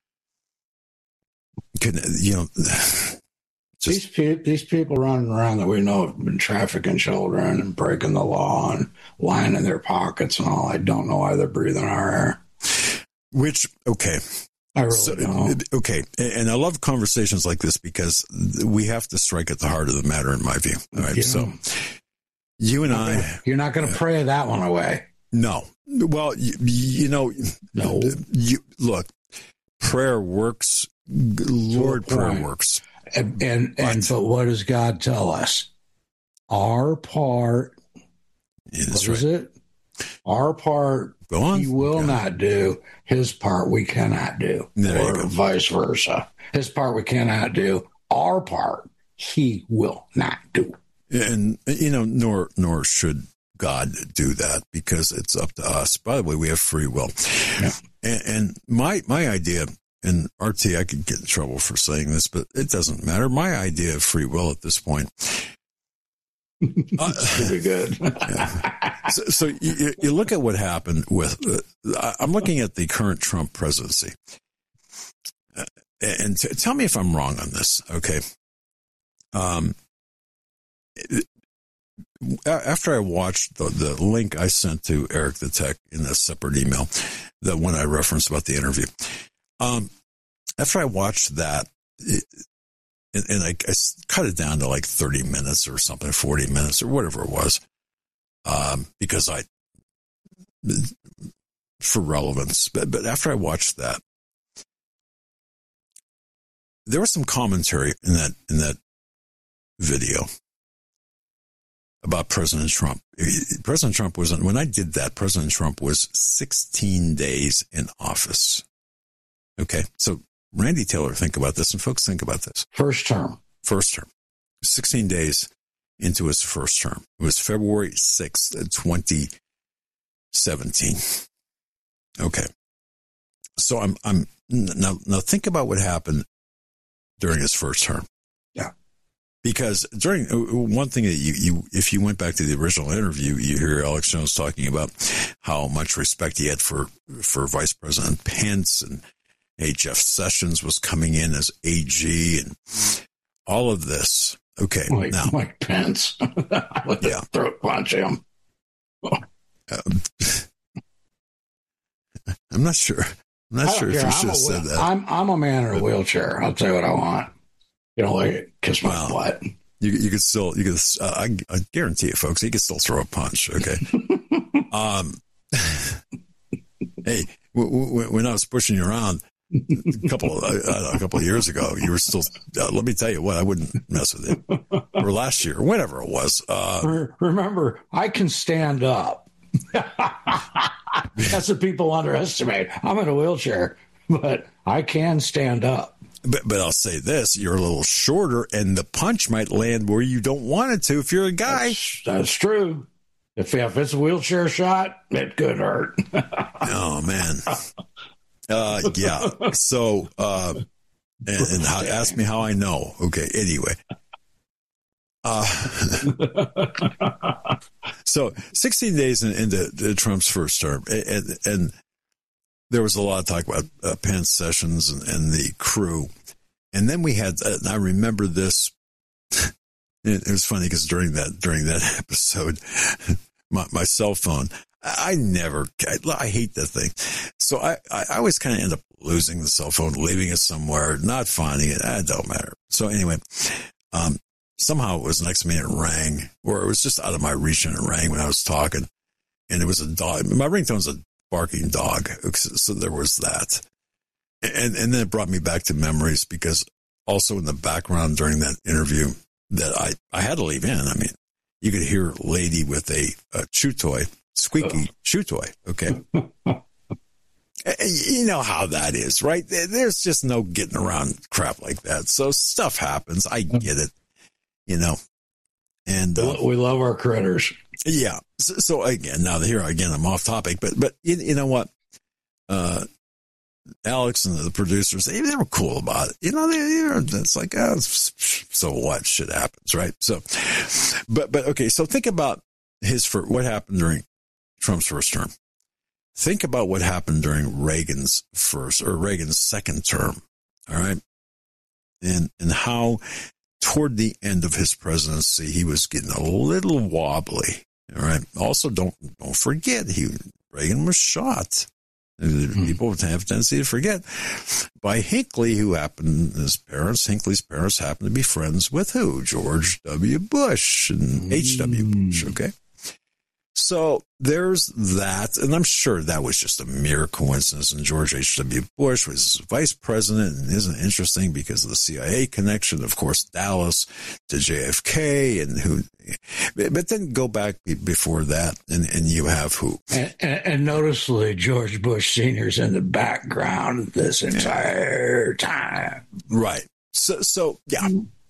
You know. Just, these, pe- these people running around that we know have been trafficking children and breaking the law and lying in their pockets and all. I don't know why they're breathing our air. Which, okay. I really so, don't. Okay. And I love conversations like this because we have to strike at the heart of the matter, in my view. All right. Yeah. So you and okay. I. You're not going to uh, pray that one away. No. Well, you, you know, no. You, look, prayer works. Lord, prayer works. And and, but, and but what does God tell us? Our part, yeah, that's what right. is it? Our part Go on. he will yeah. not do. His part we cannot do. There or vice versa. His part we cannot do. Our part he will not do. And, you know, nor nor should God do that because it's up to us. By the way, we have free will. Yeah. And, and my my idea... And R T, I could get in trouble for saying this, but it doesn't matter. My idea of free will at this point. uh, pretty good. yeah. So, so you, you look at what happened with, uh, I'm looking at the current Trump presidency. Uh, and t- tell me if I'm wrong on this, okay? Um, it, after I watched the, the link I sent to Eric the Tech in a separate email, the one I referenced about the interview, Um, after I watched that, it, and, and I, I cut it down to like thirty minutes or something, forty minutes or whatever it was, um, because I, for relevance, but, but after I watched that, there was some commentary in that, in that video about President Trump. President Trump was, when I did that, President Trump was sixteen days in office. Okay. So Randy Taylor, think about this, and folks, think about this. First term. First term. sixteen days into his first term. It was February sixth, twenty seventeen. Okay. So I'm, I'm, now, now think about what happened during his first term. Yeah. Because during one thing that you, you, if you went back to the original interview, you hear Alex Jones talking about how much respect he had for, for Vice President Pence, and hey, Jeff Sessions was coming in as A G and all of this. Okay. Like, now, like Pence. With yeah. the throat punch him. Um, I'm not sure. I'm not sure if care. you should I'm have a, said that. I'm, I'm a man in a wheelchair. I'll tell you what I want. You know, like, kiss my Wow. butt. You, you could still, you could, uh, I, I guarantee you, folks, he could still throw a punch. Okay. um, hey, w- w- when I was pushing you around a couple, of, uh, a couple of years ago, you were still. Uh, let me tell you what, I wouldn't mess with you. Or last year, or whatever it was. Uh, Remember, I can stand up. That's what people underestimate. I'm in a wheelchair, but I can stand up. But but I'll say this: you're a little shorter, and the punch might land where you don't want it to if you're a guy. That's, that's true. If, if it's a wheelchair shot, it could hurt. Oh man. Uh, yeah. So, uh, and, and how, ask me how I know. Okay. Anyway. Uh, so sixteen days in, into, into Trump's first term, and, and there was a lot of talk about uh, Pence, Sessions, and, and the crew. And then we had, uh, and I remember this. It, it was funny because during that, during that episode, my, my cell phone, I never, I, I hate that thing. So I, I always kind of end up losing the cell phone, leaving it somewhere, not finding it. It don't matter. So anyway, um, somehow it was next to me and it rang, or it was just out of my reach and it rang when I was talking. And it was a dog. My ringtone's a barking dog. So there was that. And, and then it brought me back to memories, because also in the background during that interview that I, I had to leave in. I mean, you could hear a lady with a, a chew toy, squeaky oh. chew toy. Okay. You know how that is, right? There's just no getting around crap like that. So stuff happens. I get it, you know, and uh, we love our critters. Yeah. So, so again, now here again, I'm off topic, but, but you, you know what? Uh, Alex and the producers, they, they were cool about it. You know, they, they were, it's like, oh, so what? Shit happens, right? So, but, but okay. So think about his, for what happened during Trump's first term. Think about what happened during Reagan's first or Reagan's second term. All right. And, and how toward the end of his presidency, he was getting a little wobbly. All right. Also, don't, don't forget he, Reagan was shot. People have a tendency to forget by Hinckley, who happened, his parents, Hinckley's parents happened to be friends with who? George W. Bush and H W. Bush. Okay. So there's that. And I'm sure that was just a mere coincidence. And George H W. Bush was vice president. And isn't it interesting because of the C I A connection, of course, Dallas to J F K and who, but then go back before that and, and you have who? And, and, and noticeably, George Bush Senior's in the background this entire time. Right. So, so yeah.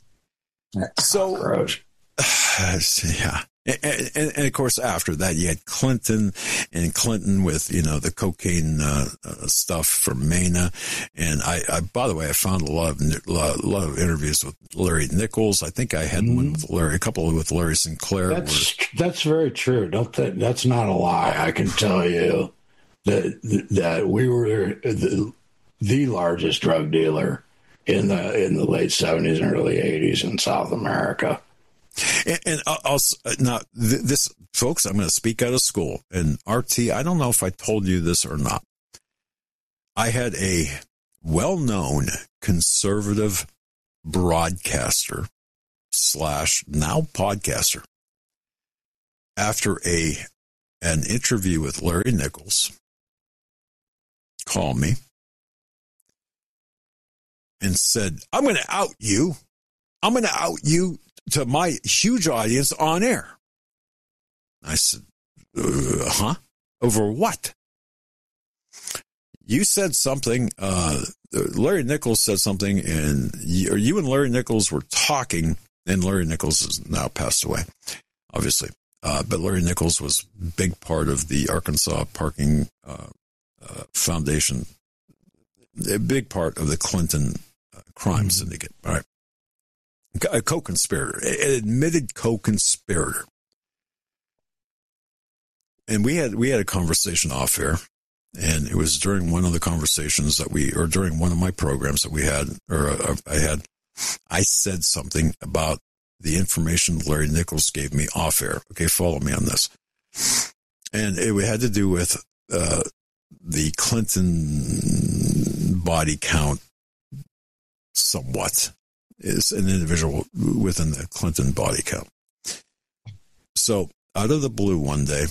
So, gross. Yeah. And, and, and of course, after that, you had Clinton and Clinton with, you know, the cocaine uh, uh, stuff from Mena. And I, I, by the way, I found a lot of a lot of interviews with Larry Nichols. I think I had mm-hmm. one with Larry, a couple with Larry Sinclair. That's where, that's very true. Don't that, that's not a lie. I can tell you that that we were the, the largest drug dealer in the in the late seventies and early eighties in South America. And, and I'll, now, this, folks, I'm going to speak out of school. And R T, I don't know if I told you this or not. I had a well-known conservative broadcaster slash now podcaster after a an interview with Larry Nichols call me and said, I'm going to out you. I'm going to out you to my huge audience on air. I said, uh, huh? Over what? You said something, uh, Larry Nichols said something, and you, or you and Larry Nichols were talking, and Larry Nichols has now passed away, obviously. Uh, but Larry Nichols was a big part of the Arkansas Parking uh, uh, Foundation, a big part of the Clinton uh, crime mm-hmm. syndicate, all right? A co-conspirator, an admitted co-conspirator. And we had we had a conversation off air, and it was during one of the conversations that we, or during one of my programs that we had, or uh, I had, I said something about the information Larry Nichols gave me off air. Okay, follow me on this. And it had to do with uh, the Clinton body count somewhat. Is an individual within the Clinton body count. So out of the blue one day,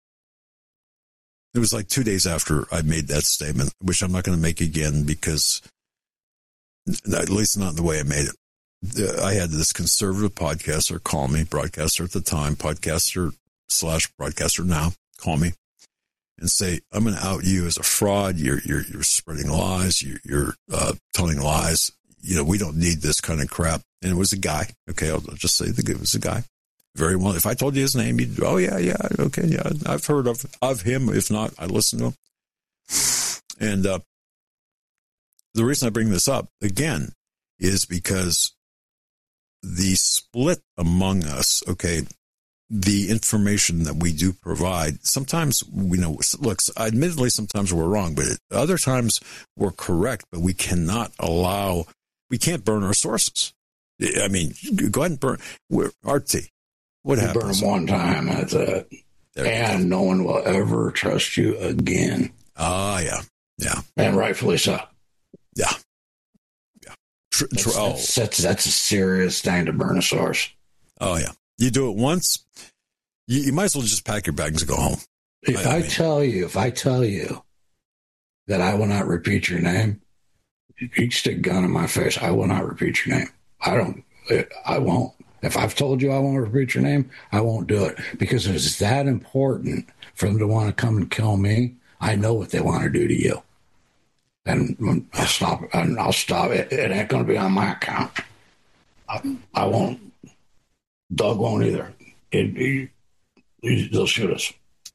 it was like two days after I made that statement, which I'm not going to make again because, at least not the way I made it. I had this conservative podcaster call me, broadcaster at the time, podcaster slash broadcaster now, call me and say, I'm going to out you as a fraud. You're you're you're spreading lies. You're, you're uh, telling lies. You know, we don't need this kind of crap. And it was a guy. Okay, I'll just say the it was a guy. Very well. If I told you his name, you'd, oh, yeah, yeah, okay, yeah. I've heard of of him. If not, I listen to him. And uh, the reason I bring this up, again, is because the split among us, okay, the information that we do provide, sometimes, we know, look, admittedly, sometimes we're wrong, but other times we're correct, but we cannot allow, we can't burn our sources. I mean, go ahead and burn. We're, R T, what you happens? Burn them one time, that's it. There and no one will ever trust you again. Ah, uh, yeah, yeah. And rightfully so. Yeah. Yeah. Tr- that's, tr- oh. that's, that's, that's a serious thing to burn a source. Oh, yeah. You do it once, you, you might as well just pack your bags and go home. If I, I mean, tell you, if I tell you that I will not repeat your name, you can stick a gun in my face. I will not repeat your name. I don't, I won't. If I've told you I won't repeat your name, I won't do it because it's that important for them to want to come and kill me. I know what they want to do to you. And I'll stop, and I'll stop. It, it ain't going to be on my account. I, I won't. Doug won't either. It, it, they'll shoot us.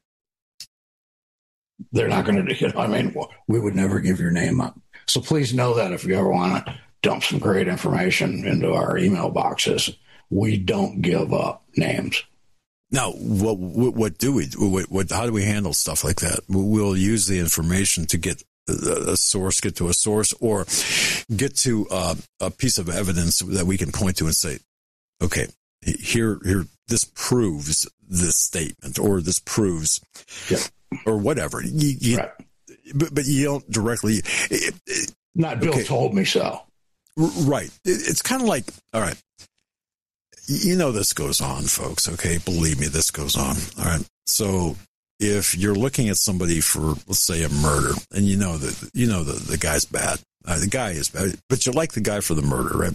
They're not going to, you know, I mean, we would never give your name up. So please know that if you ever want to dump some great information into our email boxes, we don't give up names. Now, what what, what do we do? What, what, how do we handle stuff like that? We'll use the information to get a source, get to a source, or get to uh, a piece of evidence that we can point to and say, okay, here, here, this proves this statement, or this proves, yeah. or whatever. You, you, right. but, but you don't directly. It, it, Not Bill okay. told me so. Right. It, it's kind of like, all right, you know this goes on, folks, okay? Believe me, this goes on, all right? So if you're looking at somebody for, let's say, a murder, and you know that you know the, the guy's bad, uh, the guy is bad, but you like the guy for the murder, right?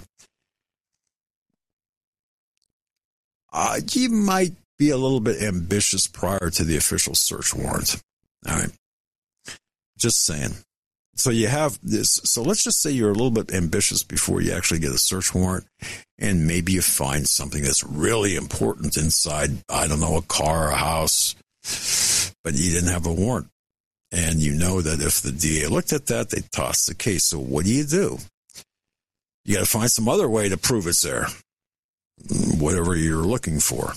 Uh, you might be a little bit ambitious prior to the official search warrant, all right? Just saying. So you have this. So let's just say you're a little bit ambitious before you actually get a search warrant, and maybe you find something that's really important inside, I don't know, a car, a house, but you didn't have a warrant. And you know that if the D A looked at that, they'd toss the case. So what do you do? You got to find some other way to prove it's there, whatever you're looking for.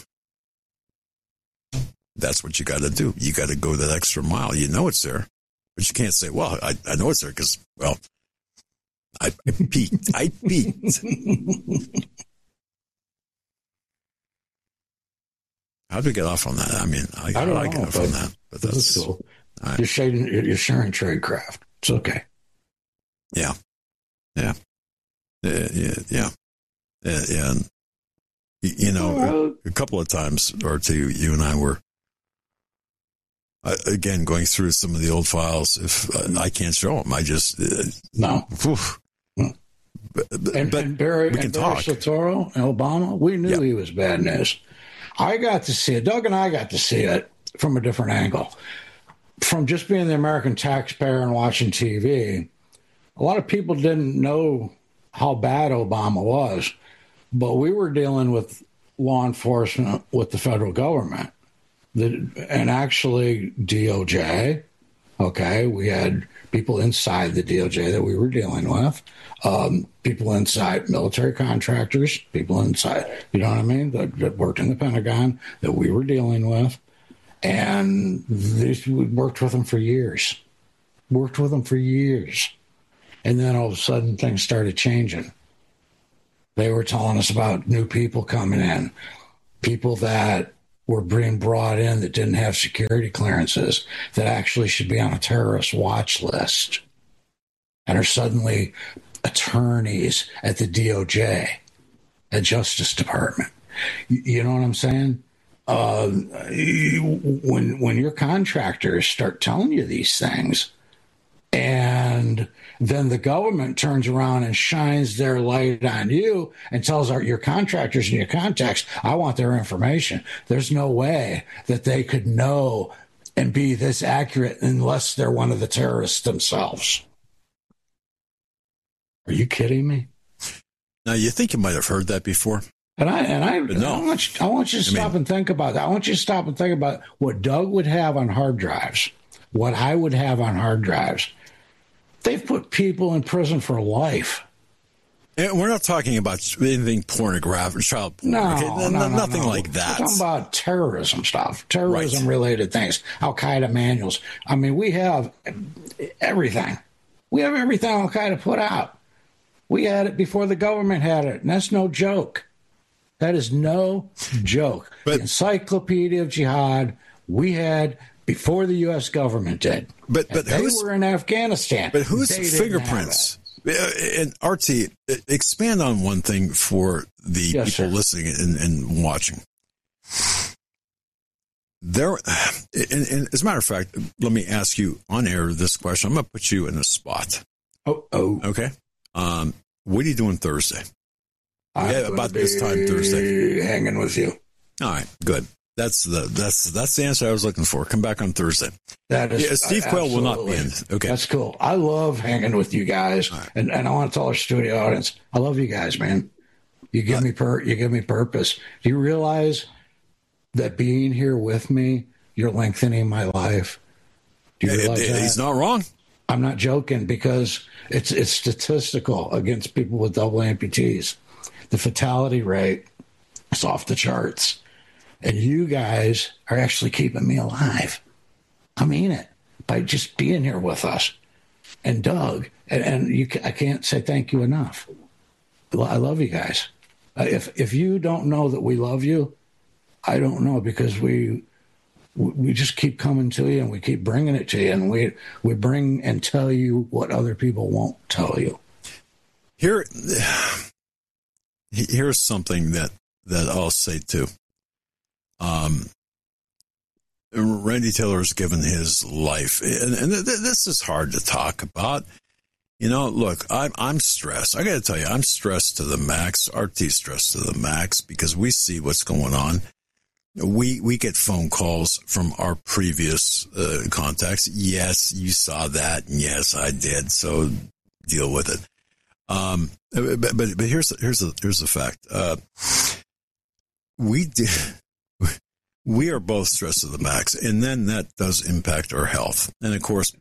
That's what you got to do. You got to go that extra mile. You know it's there. But you can't say, well, I, I know it's there because, well, I, I peeked. I peeked. How do we get off on that? I mean, I, I don't how do I know, get off on that? But that's, that's cool. I, you're, sharing, you're sharing tradecraft. It's okay. Yeah. Yeah. Yeah. Yeah. Yeah. yeah, yeah. And, you know, a, a couple of times or two, you and I were, Uh, again, going through some of the old files, if uh, I can't show them, I just uh, no. But, but, and, but and Barry, we can and Barry talk. Soetoro and Obama, we knew yeah. he was bad news. I got to see it. Doug and I got to see it from a different angle. From just being the American taxpayer and watching T V, a lot of people didn't know how bad Obama was, but we were dealing with law enforcement with the federal government, the, and actually D O J. Okay, we had people inside the D O J that we were dealing with, um, people inside military contractors, people inside, you know what I mean, that, that worked in the Pentagon that we were dealing with. And this, we worked with them for years, worked with them for years. And then all of a sudden things started changing. They were telling us about new people coming in, people that were being brought in that didn't have security clearances, that actually should be on a terrorist watch list, and are suddenly attorneys at the D O J, at Justice Department. You, you know what I'm saying? Uh, when when your contractors start telling you these things, and then the government turns around and shines their light on you and tells our, your contractors and your contacts, I want their information. There's no way that they could know and be this accurate unless they're one of the terrorists themselves. Are you kidding me? Now, you think you might have heard that before? And I and I, no. I, want you, I want you to stop I mean, and think about that. I want you to stop and think about what Doug would have on hard drives, what I would have on hard drives. They've put people in prison for life. And we're not talking about anything pornographic, child porn. No, okay? no, no, no nothing no. like that. We're talking about terrorism stuff, terrorism-related right. things, Al-Qaeda manuals. I mean, we have everything. We have everything Al-Qaeda put out. We had it before the government had it, and that's no joke. That is no joke. But, the Encyclopedia of Jihad we had before the U S government did. But but they were in Afghanistan. But whose fingerprints? And Artie, expand on one thing for the yes, people sir. listening and, and watching. There, and, and as a matter of fact, let me ask you on air this question. I'm going to put you in a spot. Oh, oh, okay. Um, what are you doing Thursday? I'm yeah, about this time Thursday. Hanging with you. All right, good. That's the that's that's the answer I was looking for. Come back on Thursday. That is yeah, Steve uh, Quayle will not be in. Okay, that's cool. I love hanging with you guys, right. and and I want to tell our studio audience, I love you guys, man. You give uh, me per you give me purpose. Do you realize that being here with me, you're lengthening my life? Do you realize it, that? He's not wrong. I'm not joking, because it's it's statistical against people with double amputees. The fatality rate is off the charts. And you guys are actually keeping me alive. I mean it, by just being here with us. And Doug, and, and you, I can't say thank you enough. I love you guys. If if you don't know that we love you, I don't know, because we we just keep coming to you and we keep bringing it to you, and we we bring and tell you what other people won't tell you. Here, here's something that, that I'll say too. Um, Randy Taylor's given his life, and, and th- this is hard to talk about. You know, look, I'm I'm stressed. I got to tell you, I'm stressed to the max. R T's stressed to the max, because we see what's going on. We we get phone calls from our previous uh, contacts. Yes, you saw that, and yes, I did. So deal with it. Um, but but, but here's here's the here's the fact. Uh, we did. We are both stressed to the max, and then that does impact our health. And of course,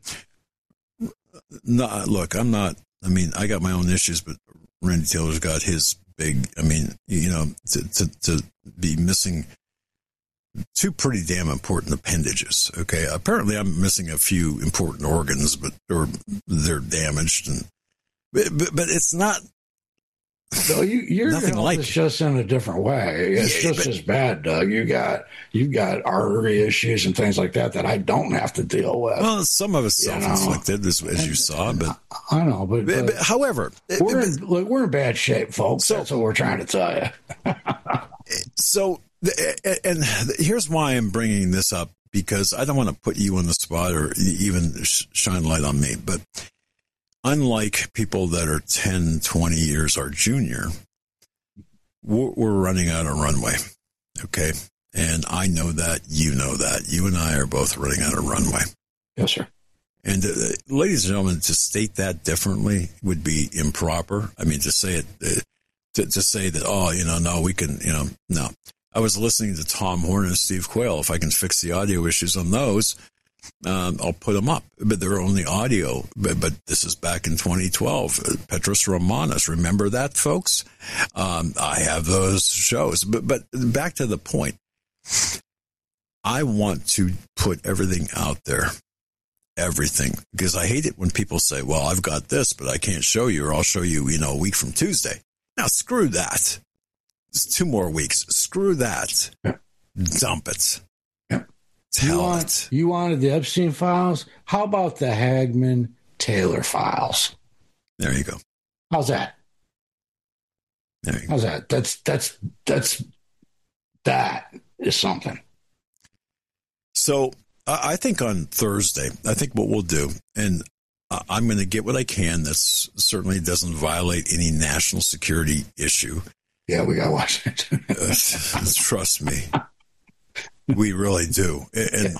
no, look, I'm not, I mean, I got my own issues, but Randy Taylor's got his big, I mean, you know, to, to, to be missing two pretty damn important appendages. Okay. Apparently I'm missing a few important organs, but, or they're damaged. And, but, but, but it's not. No, you, your Nothing health like is just in a different way. It's yeah, just but, as bad, Doug. You got you got artery issues and things like that that I don't have to deal with. Well, some of it's self-inflicted, as, as you saw, but I know. But, but, but however, we're but, in, look, we're in bad shape, folks. So, That's what we're trying to tell you. so, and here's why I'm bringing this up, because I don't want to put you on the spot or even shine light on me, but. Unlike people that are ten, twenty years our junior, we're running out of runway, okay? And I know that, you know that. You and I are both running on a runway. Yes, sir. And uh, ladies and gentlemen, to state that differently would be improper. I mean, to say it, uh, to, to say that, oh, you know, no, we can, you know, no. I was listening to Tom Horn and Steve Quayle. If I can fix the audio issues on those, um, I'll put them up. But they're only audio. But, but this is back in twenty twelve. Uh, Petros Romanos. Remember that, folks? Um, I have those shows. But, but back to the point. I want to put everything out there. Everything. Because I hate it when people say, well, I've got this, but I can't show you, or I'll show you, you know, a week from Tuesday. Now, screw that. It's two more weeks. Screw that. Yeah. Dump it. Yeah. Tell you want, it. You wanted the Epstein files? How about the Hagman Taylor files? There you go. How's that? There you go. How's that? That's, that's, that's, that is something. So I think on Thursday, I think what we'll do, and I'm going to get what I can that certainly doesn't violate any national security issue. Yeah, we got to watch it. uh, trust me. We really do. And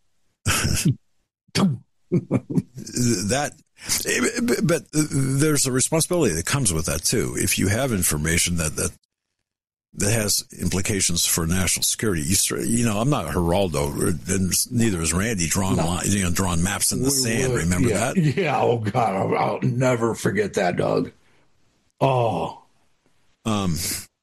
that, but there's a responsibility that comes with that too. If you have information that, that, that has implications for national security, you, you know, I'm not Geraldo, and neither is Randy, drawing no. lines, you know, drawing maps in the we sand. Would, Remember yeah, that? Yeah. Oh God, I'll, I'll never forget that, Doug. Oh, um,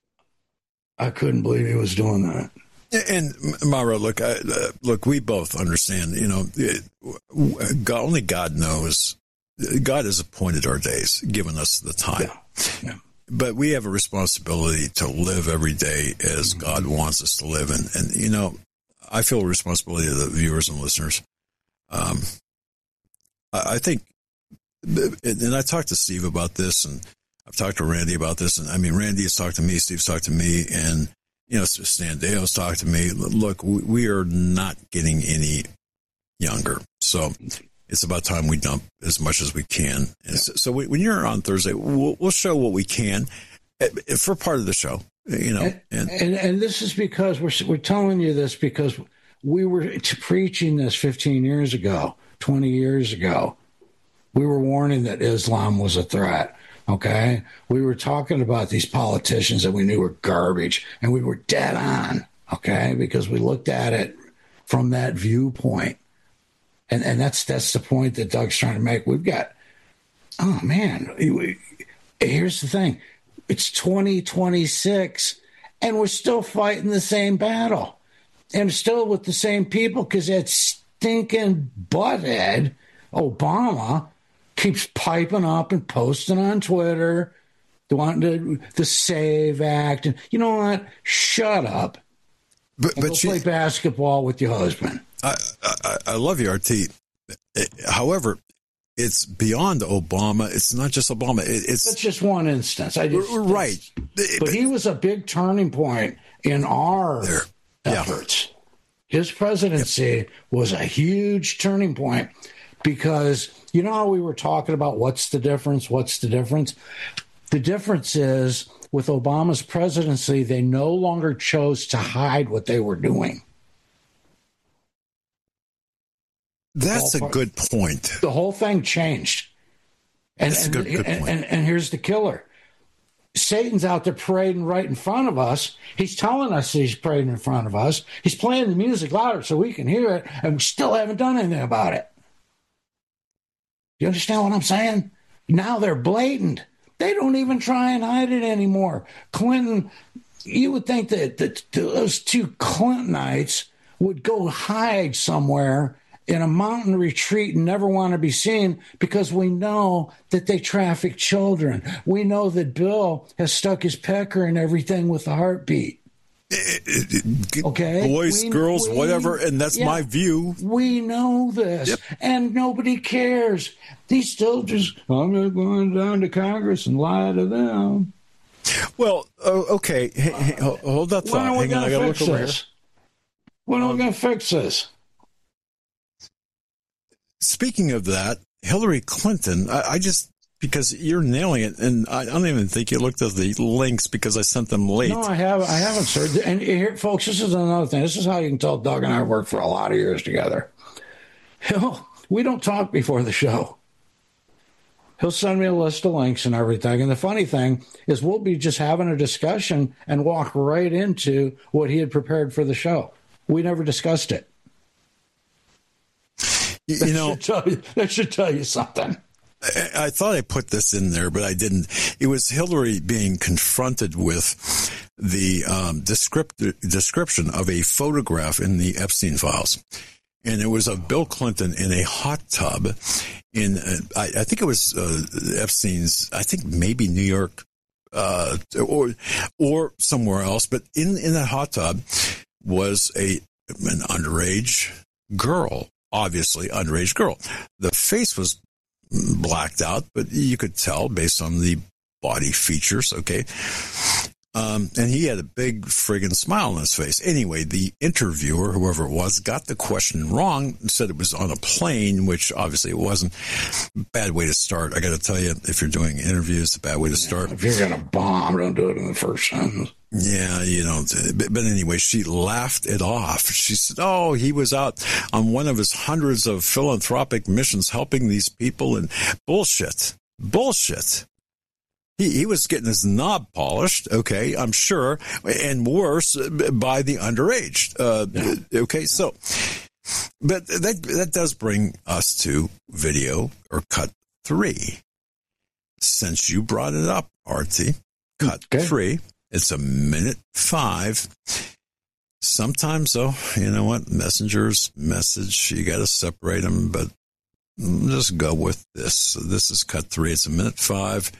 I couldn't believe he was doing that. And Mara, look, I, uh, look, we both understand. You know, it, God, only God knows. God has appointed our days, given us the time. Yeah. Yeah. But we have a responsibility to live every day as God wants us to live. And, and you know, I feel a responsibility to the viewers and listeners. Um, I, I think, and I talked to Steve about this, and I've talked to Randy about this. And I mean, Randy has talked to me, Steve's talked to me, and, you know, Stan Deo's talked to me. Look, we, we are not getting any younger. So it's about time we dump as much as we can. Yeah. So, so we, when you're on Thursday, we'll, we'll show what we can for part of the show, you know. And, and, and, and this is because we're, we're telling you this because we were preaching this fifteen years ago, twenty years ago. We were warning that Islam was a threat, okay? We were talking about these politicians that we knew were garbage, and we were dead on, okay, because we looked at it from that viewpoint. And and that's that's the point that Doug's trying to make. We've got, oh, man, here's the thing. It's twenty twenty-six, and we're still fighting the same battle. And still with the same people because that stinking butthead, Obama, keeps piping up and posting on Twitter, wanting to, the SAVE Act. And you know what? Shut up. But, and but go she, play basketball with your husband. I, I, I love you, R T. However, it's beyond Obama. It's not just Obama. It, it's That's just one instance. I just, right. But he was a big turning point in our there. efforts. Yeah. His presidency yep. was a huge turning point because, you know how we were talking about what's the difference, what's the difference? The difference is with Obama's presidency, they no longer chose to hide what they were doing. That's a part, good point. The whole thing changed. And, That's and, a good, good and, point. And, and here's the killer. Satan's out there parading right in front of us. He's telling us he's parading in front of us. He's playing the music louder so we can hear it, and we still haven't done anything about it. You understand what I'm saying? Now they're blatant. They don't even try and hide it anymore. Clinton, you would think that, that those two Clintonites would go hide somewhere in a mountain retreat and never want to be seen because we know that they traffic children. We know that Bill has stuck his pecker in everything with a heartbeat. Okay? Boys, we, girls, we, whatever, and that's yeah, my view. We know this, yep. and nobody cares. These still just, I'm not going down to Congress and lie to them. Well, uh, okay, hey, hey, hold that thought. When are we Hang on, I going to gotta fix look this? When are um, we going to fix this? Speaking of that, Hillary Clinton, I, I just, because you're nailing it, and I don't even think you looked at the links because I sent them late. No, I have. I haven't, sir. And here, folks, this is another thing. This is how you can tell Doug and I worked for a lot of years together. He'll, we don't talk before the show. He'll send me a list of links and everything. And the funny thing is we'll be just having a discussion and walk right into what he had prepared for the show. We never discussed it. You, that you know, should tell you, that should tell you something. I, I thought I put this in there, but I didn't. It was Hillary being confronted with the um, descript- description of a photograph in the Epstein files. And it was of Bill Clinton in a hot tub in, uh, I, I think it was uh, Epstein's, I think maybe New York uh, or or somewhere else. But in, in that hot tub was a an underage girl, obviously underage girl. The face was blacked out, but you could tell based on the body features, okay? Um, and he had a big friggin' smile on his face. Anyway, the interviewer, whoever it was, got the question wrong, said it was on a plane, which obviously it wasn't. Bad way to start. I got to tell you, if you're doing interviews, it's a bad way to start. If you're going to bomb, don't do it in the first sentence. Yeah, you know, but, but anyway, she laughed it off. She said, oh, he was out on one of his hundreds of philanthropic missions helping these people, and bullshit. Bullshit. He, he was getting his knob polished, okay, I'm sure, and worse, by the underage. Uh, yeah. Okay, so, but that that does bring us to video or cut three. Since you brought it up, Artie, cut okay. three. It's a minute five. Sometimes, though, you know what? Messenger's message, you got to separate them, but just go with this. So this is cut three. It's a minute five.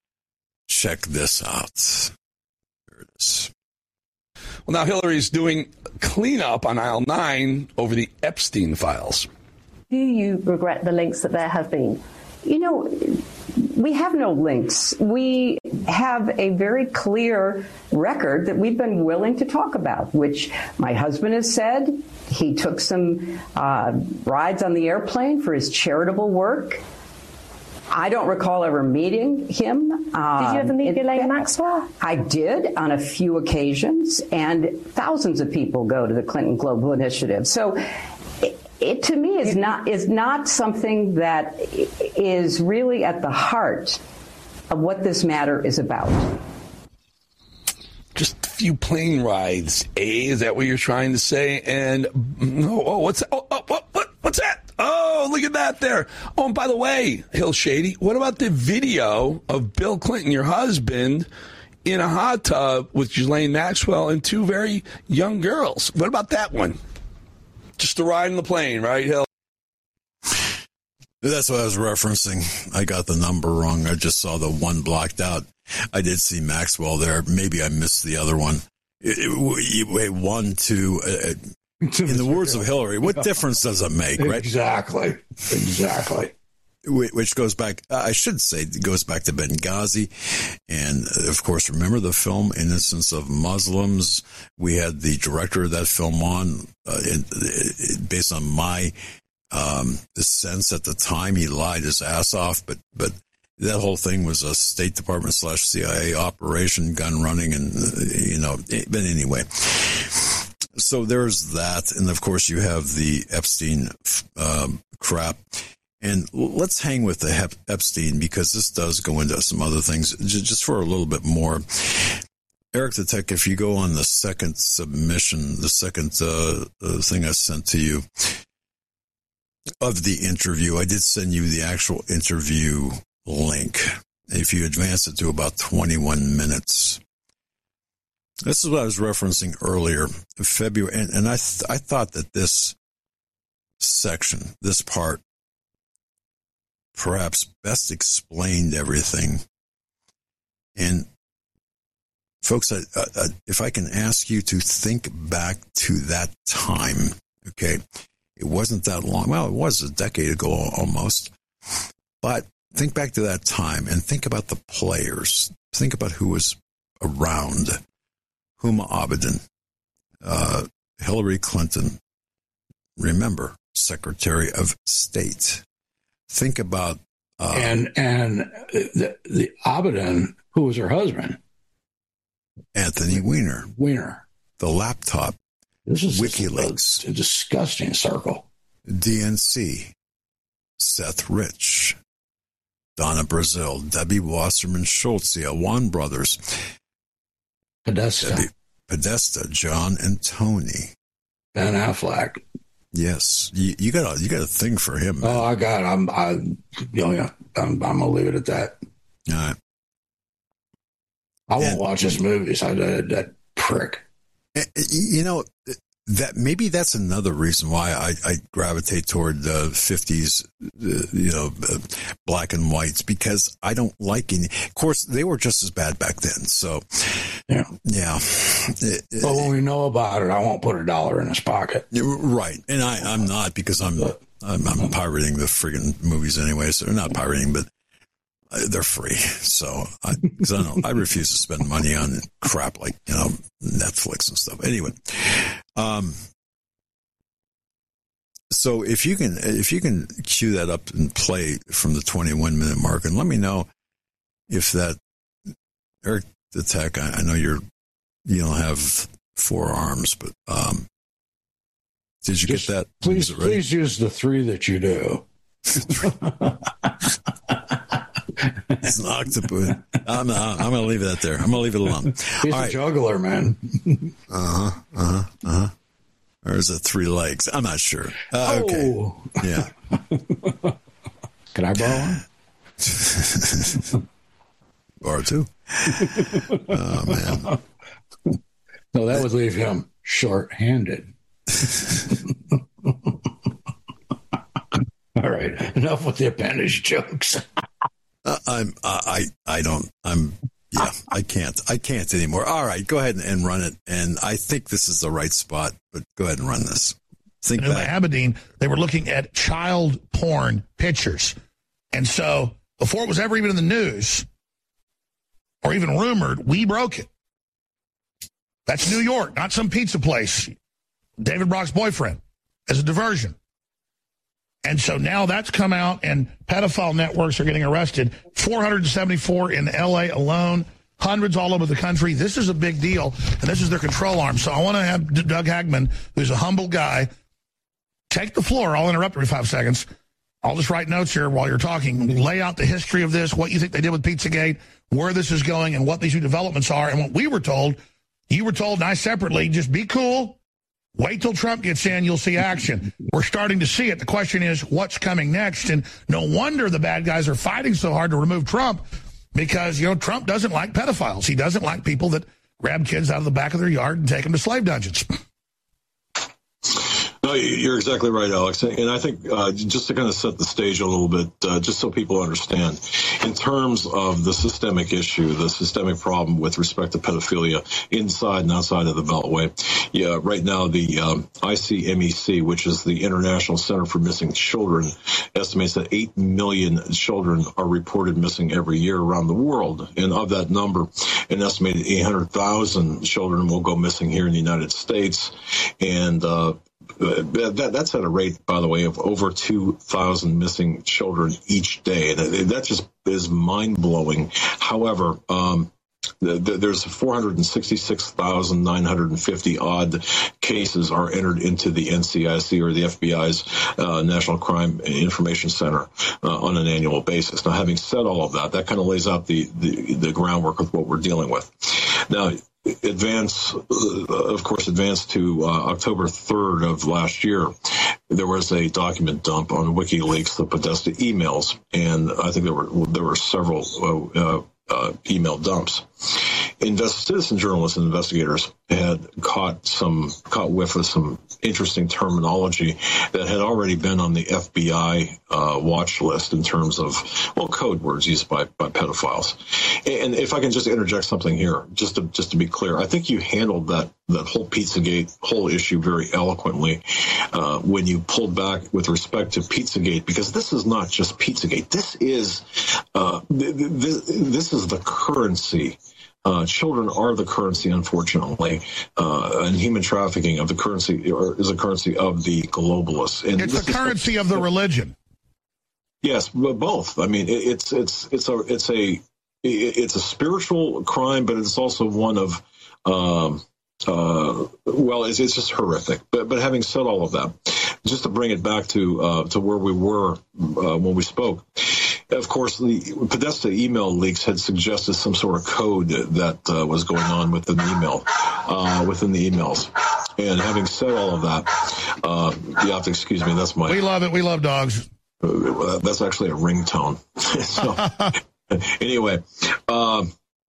Check this out. There it is. Well, now Hillary's doing cleanup on aisle nine over the Epstein files. Do you regret the links that there have been? You know, we have no links. We have a very clear record that we've been willing to talk about, which my husband has said. He took some uh, rides on the airplane for his charitable work. I don't recall ever meeting him. Did you ever meet Ghislaine Maxwell? I did on a few occasions, and thousands of people go to the Clinton Global Initiative. So it, it to me is not is not something that is really at the heart of what this matter is about. Just a few plane rides, eh? Is that what you're trying to say? And oh, oh what's that? Oh, oh, what, what, what's that? Oh, look at that there. Oh, and by the way, Hill Shady, what about the video of Bill Clinton, your husband, in a hot tub with Ghislaine Maxwell and two very young girls? What about that one? Just a ride in the plane, right, Hill? That's what I was referencing. I got the number wrong. I just saw the one blocked out. I did see Maxwell there. Maybe I missed the other one. It, it, it, one, two... Uh, in the words of Hillary, what difference does it make, right? Exactly. Exactly. Which goes back, I should say, it goes back to Benghazi. And, of course, remember the film Innocence of Muslims? We had the director of that film on, uh, in, in, based on my um, sense at the time. He lied his ass off, but but that whole thing was a State Department slash C I A operation, gun running, and, you know, but anyway. So there's that. And, of course, you have the Epstein um, crap. And let's hang with the Hep- Epstein because this does go into some other things just for a little bit more. Eric the Tech, if you go on the second submission, the second uh, uh, thing I sent to you of the interview, I did send you the actual interview link. If you advance it to about twenty-one minutes. This is what I was referencing earlier, February, and, and I th- I thought that this section, this part, perhaps best explained everything. And folks, I, I, if I can ask you to think back to that time, okay, it wasn't that long. Well, it was a decade ago almost, but think back to that time and think about the players. Think about who was around. Huma Abedin, uh, Hillary Clinton, remember, Secretary of State. Think about Uh, and and the, the Abadan, who was her husband, Anthony Weiner, Weiner, the laptop, this is WikiLeaks, a, a disgusting circle. D N C, Seth Rich, Donna Brazil, Debbie Wasserman Schultz, the Awan brothers, Podesta, Debbie, Podesta, John and Tony, Ben Affleck. Yes, you, you got a you got a thing for him. Man. Oh, I got. I'm. I. You know, yeah, I'm. I'm gonna leave it at that. All right. I won't and, watch his movies. I that, that prick. You know that maybe that's another reason why I, I gravitate toward the fifties, uh, you know, uh, black and whites, because I don't like any. Of course, they were just as bad back then. So, yeah, yeah. But when we know about it, I won't put a dollar in his pocket. Right, and I, I'm not, because I'm I'm, I'm pirating the friggin' movies anyway. So they're not pirating, but they're free. So I, cause I don't, I refuse to spend money on crap like, you know, Netflix and stuff. Anyway, um, so if you can, if you can cue that up and play from the twenty-one minute mark, and let me know if that, Eric the Tech, I, I know you're, you don't have four arms, but, um, did you Just get that? Please, please use the three that you do. It's an octopus. I'm, I'm going to leave that there. I'm going to leave it alone. He's All a right. juggler, man. Uh huh. Uh huh. Uh huh. Or is it three legs? I'm not sure. Uh, okay. Oh. Yeah. Can I borrow one? Or two. Oh man. No, that would leave him short-handed. All right, enough with the appendage jokes. uh, I'm. Uh, I. I don't. I'm. Yeah. I can't. I can't anymore. All right. Go ahead and, and run it. And I think this is the right spot. But go ahead and run this. Think in back. Aberdeen, they were looking at child porn pictures, and so before it was ever even in the news or even rumored, we broke it. That's New York, not some pizza place. David Brock's boyfriend, as a diversion. And so now that's come out, and pedophile networks are getting arrested. four hundred seventy-four in L A alone, hundreds all over the country. This is a big deal, and this is their control arm. So I want to have Doug Hagman, who's a humble guy, take the floor. I'll interrupt every five seconds. I'll just write notes here while you're talking. Lay out the history of this, what you think they did with Pizzagate, where this is going, and what these new developments are. And what we were told, you were told, and I separately, just be cool. Wait till Trump gets in, you'll see action. We're starting to see it. The question is, what's coming next? And no wonder the bad guys are fighting so hard to remove Trump, because, you know, Trump doesn't like pedophiles. He doesn't like people that grab kids out of the back of their yard and take them to slave dungeons. No, you're exactly right, Alex. And I think uh, just to kind of set the stage a little bit, uh, just so people understand, in terms of the systemic issue, the systemic problem with respect to pedophilia inside and outside of the Beltway, yeah, right now the um, I C M E C, which is the International Center for Missing Children, estimates that eight million children are reported missing every year around the world. And of that number, an estimated eight hundred thousand children will go missing here in the United States. And uh, That, that's at a rate, by the way, of over two thousand missing children each day. And that just is mind-blowing. However, um, the, the, there's four hundred sixty-six thousand nine hundred fifty odd cases are entered into the N C I C, or the F B I's uh, National Crime Information Center, uh, on an annual basis. Now, having said all of that, that kind of lays out the, the, the groundwork of what we're dealing with. Now, advance, uh, of course, advance to uh, October third of last year, there was a document dump on WikiLeaks, the Podesta emails, and I think there were there were several uh, uh, uh, email dumps. Invest, citizen journalists and investigators had caught some caught whiff of some interesting terminology that had already been on the F B I uh, watch list in terms of, well, code words used by, by pedophiles. And if I can just interject something here, just to just to be clear, I think you handled that that whole Pizzagate whole issue very eloquently uh, when you pulled back with respect to Pizzagate, because this is not just Pizzagate. This is uh, th- th- this is the currency. Uh, children are the currency, unfortunately, uh, and human trafficking of the currency or is a currency of the globalists. And it's the currency of the religion. Yes, both. I mean, it's it's it's a it's a it's a spiritual crime, but it's also one of um, uh, well, it's, it's just horrific. But but having said all of that, just to bring it back to uh, to where we were uh, when we spoke. Of course, the Podesta email leaks had suggested some sort of code that uh, was going on within the email, uh, within the emails. And having said all of that, uh, you have to excuse me. That's my. We love it. We love dogs. Uh, that's actually a ringtone. So, anyway, um,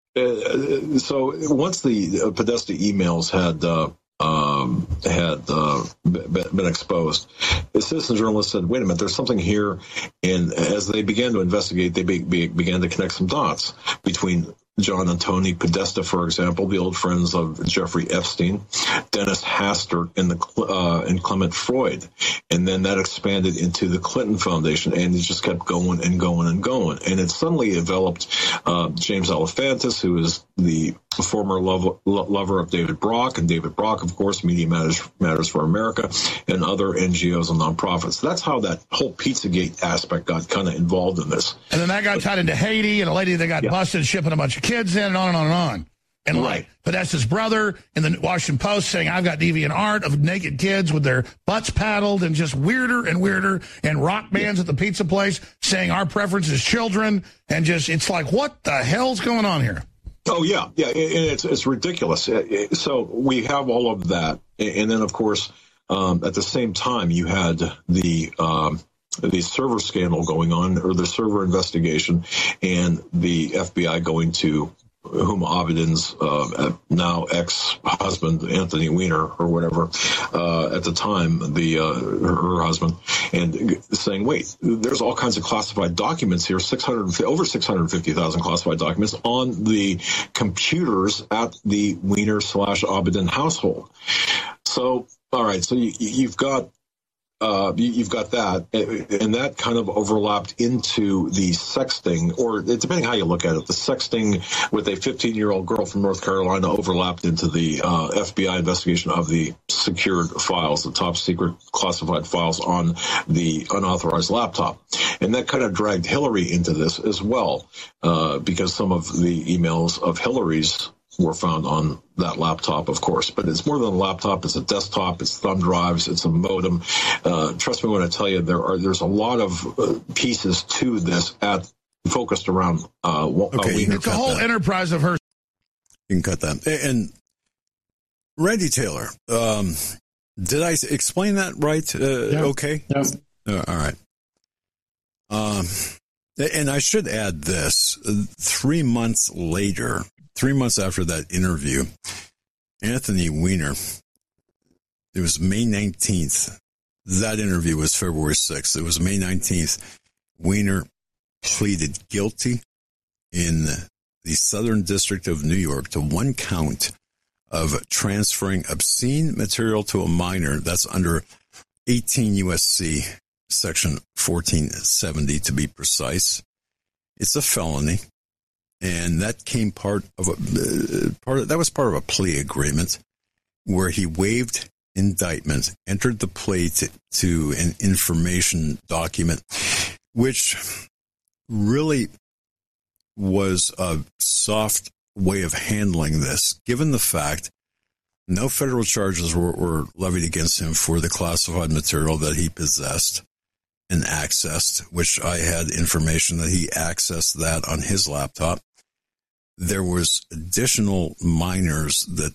uh, so once the Podesta emails had uh, um, had uh, been exposed, the citizen journalist said, "Wait a minute, there's something here." And as they began to investigate, they be, be, began to connect some dots between John and Tony Podesta, for example, the old friends of Jeffrey Epstein, Dennis Hastert, and the uh, and Clement Freud, and then that expanded into the Clinton Foundation, and it just kept going and going and going, and it suddenly developed uh, James Alefantis, who is the former lover, lover of David Brock, and David Brock, of course, Media Matters, Matters for America, and other N G Os and nonprofits. That's how that whole Pizzagate aspect got kind of involved in this. And then that got tied into Haiti, and a lady that got yeah. busted shipping a bunch of kids in, and on and on and on. And like right. Podesta's brother in the Washington Post saying, I've got deviant art of naked kids with their butts paddled, and just weirder and weirder, and rock bands yeah. at the pizza place saying our preference is children, and just, it's like, what the hell's going on here? Oh, yeah, yeah, and it's it's ridiculous. So we have all of that. And then, of course, um, at the same time, you had the um, the server scandal going on, or the server investigation, and the F B I going to Huma Abedin's uh, now ex-husband, Anthony Weiner, or whatever, uh, at the time, the uh, her, her husband, and saying, wait, there's all kinds of classified documents here, six hundred, over six hundred fifty thousand classified documents on the computers at the Weiner slash Abedin household. So, all right, so you, you've got Uh, you, you've got that, and that kind of overlapped into the sexting, or depending how you look at it, the sexting with a fifteen-year-old girl from North Carolina overlapped into the uh, F B I investigation of the secured files, the top secret classified files on the unauthorized laptop. And that kind of dragged Hillary into this as well, uh, because some of the emails of Hillary's were found on that laptop, of course. But it's more than a laptop. It's a desktop. It's thumb drives. It's a modem. Uh, trust me when I tell you, there are there's a lot of uh, pieces to this at focused around. Uh, okay, uh, it's a whole that. enterprise of her. You can cut that. And Randy Taylor, um, did I explain that right? Uh, yeah. Okay. Yeah. Uh, all right. Um, and I should add this: three months later. Three months after that interview, Anthony Weiner, it was May nineteenth. That interview was February sixth. It was May nineteenth. Weiner pleaded guilty in the Southern District of New York to one count of transferring obscene material to a minor. That's under eighteen U S C section fourteen seventy to be precise. It's a felony. And that came part of a uh, part of, that was part of a plea agreement where he waived indictment, entered the plea to, to an information document, which really was a soft way of handling this, given the fact no federal charges were, were levied against him for the classified material that he possessed and accessed, which I had information that he accessed that on his laptop. There was additional minors that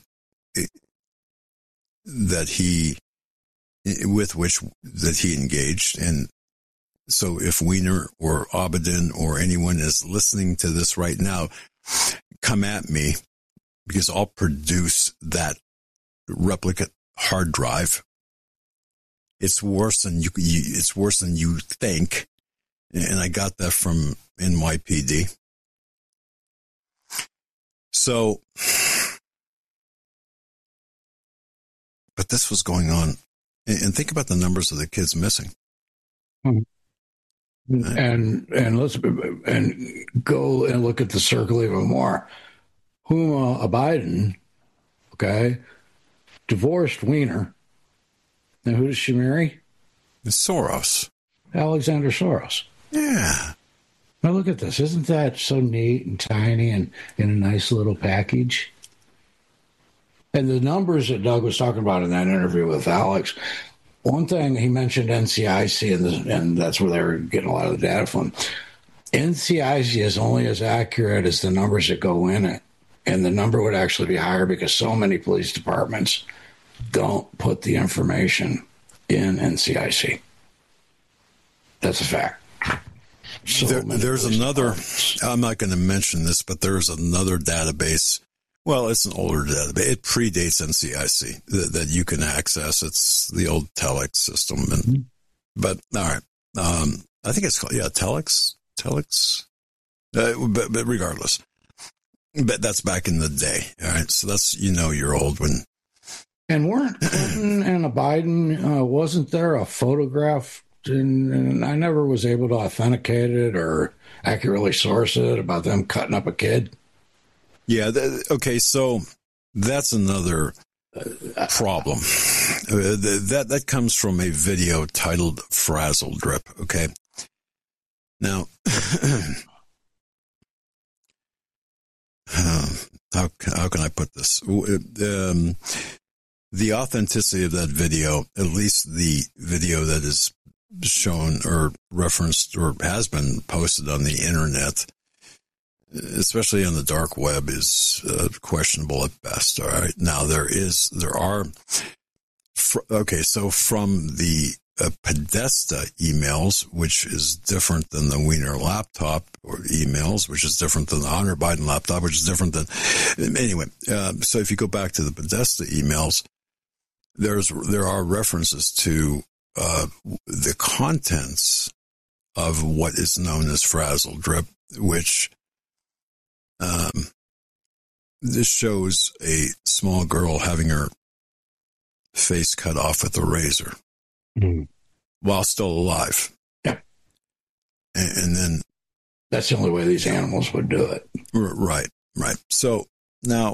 that he with which that he engaged, and so if Weiner or Abedin or anyone is listening to this right now, come at me, because I'll produce that replicate hard drive. It's worse than you. It's worse than you think, and I got that from N Y P D. So, but this was going on, and think about the numbers of the kids missing. And and let's and go and look at the circle even more. Huma Abedin, okay, divorced Weiner. Now, who does she marry? Soros. Alexander Soros. Yeah. Now look at this. Isn't that so neat and tiny and in a nice little package? And the numbers that Doug was talking about in that interview with Alex, one thing he mentioned N C I C, and, the, and that's where they were getting a lot of the data from. N C I C is only as accurate as the numbers that go in it. And the number would actually be higher because so many police departments don't put the information in N C I C. That's a fact. So there, there's another, I'm not going to mention this, but there's another database. Well, it's an older database. It predates N C I C that, that you can access. It's the old Telex system. And, mm-hmm. But, all right. Um, I think it's called, yeah, Telex. Telex. Uh, but, but regardless. But that's back in the day. All right. So that's, you know, you're old when. And weren't Clinton and a Biden, uh, wasn't there a photograph? And, and I never was able to authenticate it or accurately source it about them cutting up a kid. Yeah. Th- okay. So that's another problem. Uh, th- that, that comes from a video titled Frazzle Drip. Okay. Now, uh, how, how can I put this? Um, the authenticity of that video, at least the video that is shown or referenced or has been posted on the internet, especially on the dark web, is uh, questionable at best. All right. Now there is, there are, fr- okay. So from the uh, Podesta emails, which is different than the Wiener laptop or emails, which is different than the Hunter Biden laptop, which is different than, anyway. Uh, so if you go back to the Podesta emails, there's, there are references to Uh, the contents of what is known as Frazzle Drip, which um, this shows a small girl having her face cut off with a razor mm. while still alive. Yeah. And, and then... That's the only way these animals would do it. Right, right. So now,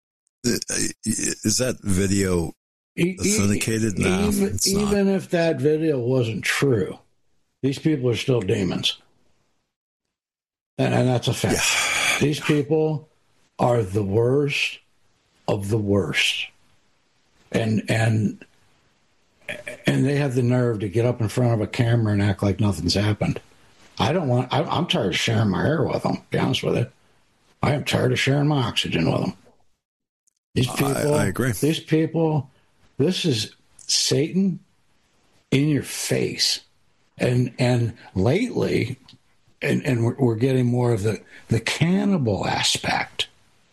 is that video... authenticated now. Even, even if that video wasn't true, these people are still demons. And, and that's a fact. Yeah. These people are the worst of the worst. And and and they have the nerve to get up in front of a camera and act like nothing's happened. I don't want, I, I'm tired of sharing my air with them, to be honest with you. I am tired of sharing my oxygen with them. These people, I, I agree. These people... This is Satan in your face. And and lately, and, and we're, we're getting more of the, the cannibal aspect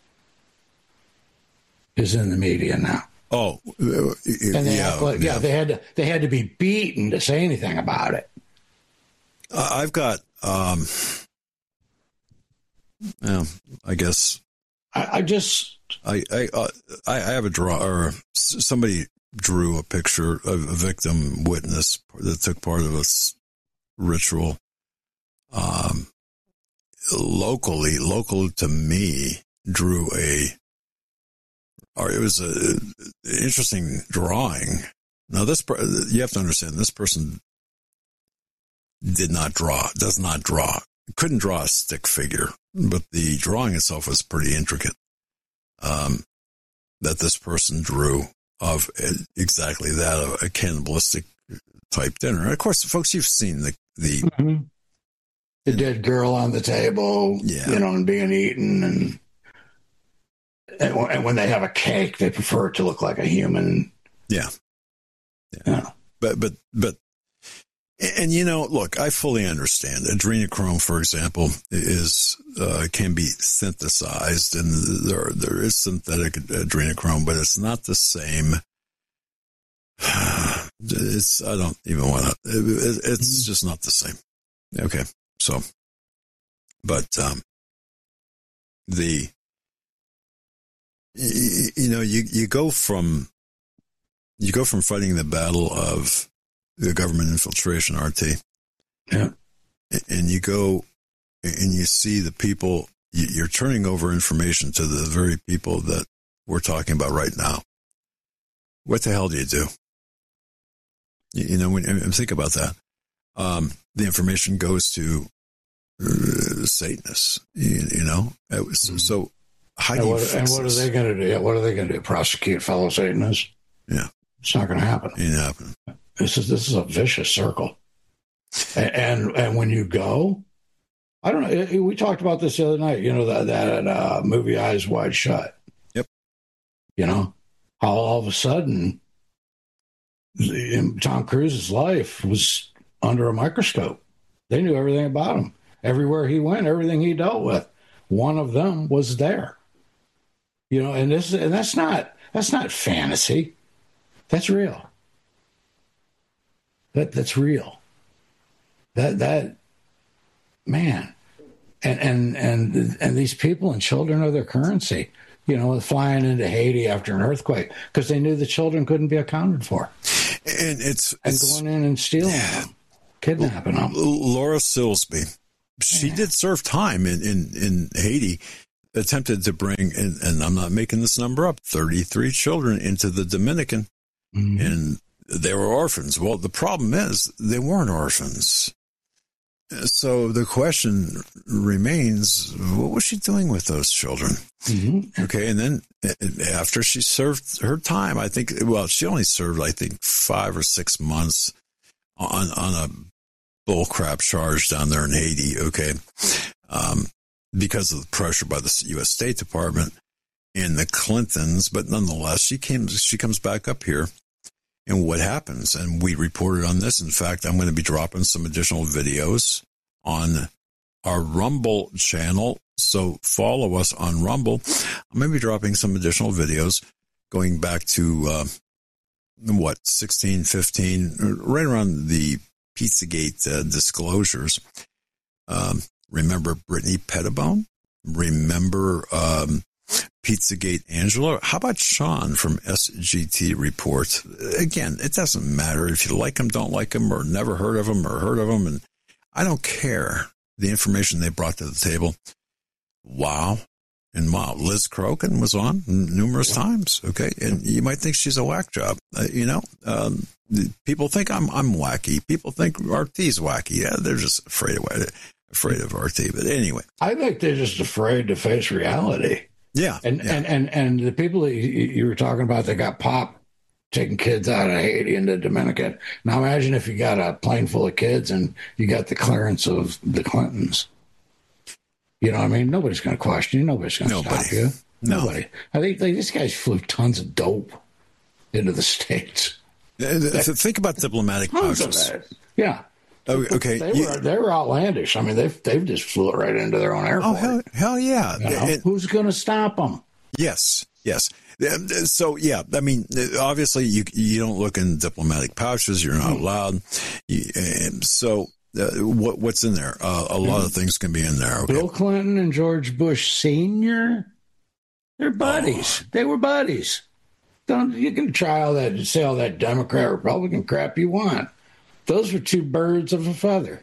is in the media now. Oh, uh, and they yeah, like, yeah. yeah, they had to they had to be beaten to say anything about it. Uh, I've got, um, yeah, I guess. I, I just. I I uh, I have a draw, or somebody drew a picture of a victim witness that took part of a ritual. Um, locally, local to me, drew a, or it was a interesting drawing. Now this, you have to understand, this person did not draw, does not draw, couldn't draw a stick figure, but the drawing itself was pretty intricate. Um, that this person drew of exactly that, a cannibalistic type dinner. And of course, folks, you've seen the the, mm-hmm. the dead girl on the table, yeah. you know, and being eaten, and, and and when they have a cake, they prefer it to look like a human. Yeah, yeah. yeah. But but but. And, you know, look, I fully understand. Adrenochrome, for example, is uh, can be synthesized, and there there is synthetic adrenochrome, but it's not the same. It's I don't even want to. It, it's just not the same. Okay, so, but um, the you, you know you you go from you go from fighting the battle of the government infiltration, R T. Yeah. And you go and you see the people, you're turning over information to the very people that we're talking about right now. What the hell do you do? You know, when, and think about that. Um, the information goes to uh, Satanists, you, you know? It was, mm-hmm. So how do and you what, fix And what this? are they going to do? What are they going to do? Prosecute fellow Satanists? Yeah. It's not going to happen. It ain't happening. This is, this is a vicious circle. And, and, and when you go, I don't know, we talked about this the other night, you know, that, that uh, movie Eyes Wide Shut. Yep. You know, how all of a sudden Tom Cruise's life was under a microscope. They knew everything about him. Everywhere he went, everything he dealt with, one of them was there. You know, and this and that's not that's not fantasy. That's real. That that's real. That that man, and and and and these people and children are their currency. You know, flying into Haiti after an earthquake because they knew the children couldn't be accounted for, and it's and it's, going in and stealing them, kidnapping them. Laura Silsby, she did serve time in in, in Haiti. Attempted to bring, and, and I'm not making this number up, thirty-three children into the Dominican, mm-hmm. and they were orphans. Well, the problem is they weren't orphans. So the question remains, what was she doing with those children? Mm-hmm. Okay, and then after she served her time, I think, well, she only served, I think, five or six months on, on a bullcrap charge down there in Haiti, okay? Um, because of the pressure by the U S State Department and the Clintons, but nonetheless, she came. She comes back up here, and what happens? And we reported on this. In fact, I'm going to be dropping some additional videos on our Rumble channel, so follow us on Rumble. I'm going to be dropping some additional videos going back to, uh, what, sixteen, fifteen, right around the Pizzagate uh, disclosures. Um, Remember Brittany Pettibone? Remember um, Pizzagate Angela? How about Sean from S G T Report? Again, it doesn't matter if you like him, don't like him, or never heard of him, or heard of him, and I don't care. The information they brought to the table. Wow. And wow, Liz Crokin was on numerous times, okay? And you might think she's a whack job. Uh, you know, um, people think I'm I'm wacky. People think R T's wacky. Yeah, they're just afraid of it. Afraid of R T, but anyway, I think they're just afraid to face reality. Yeah, and yeah. and and and the people that you, you were talking about that got popped taking kids out of Haiti into Dominican. Now imagine if you got a plane full of kids and you got the clearance of the Clintons. You know what I mean? Nobody's going to question you. Nobody's going to stop you. No. Nobody. I think like, these guys flew tons of dope into the States. Think about diplomatic pouches. Yeah. Oh, okay, they you, were they were outlandish. I mean, they've they've just flew it right into their own airport. Oh hell, hell yeah! You know? it, Who's going to stop them? Yes, yes. So yeah, I mean, obviously you you don't look in diplomatic pouches. You're not allowed. You, so uh, what what's in there? Uh, a lot of things can be in there. Okay. Bill Clinton and George Bush Senior, they're buddies. Oh. They were buddies. Don't you can try all that, say all that Democrat Republican crap you want. Those were two birds of a feather.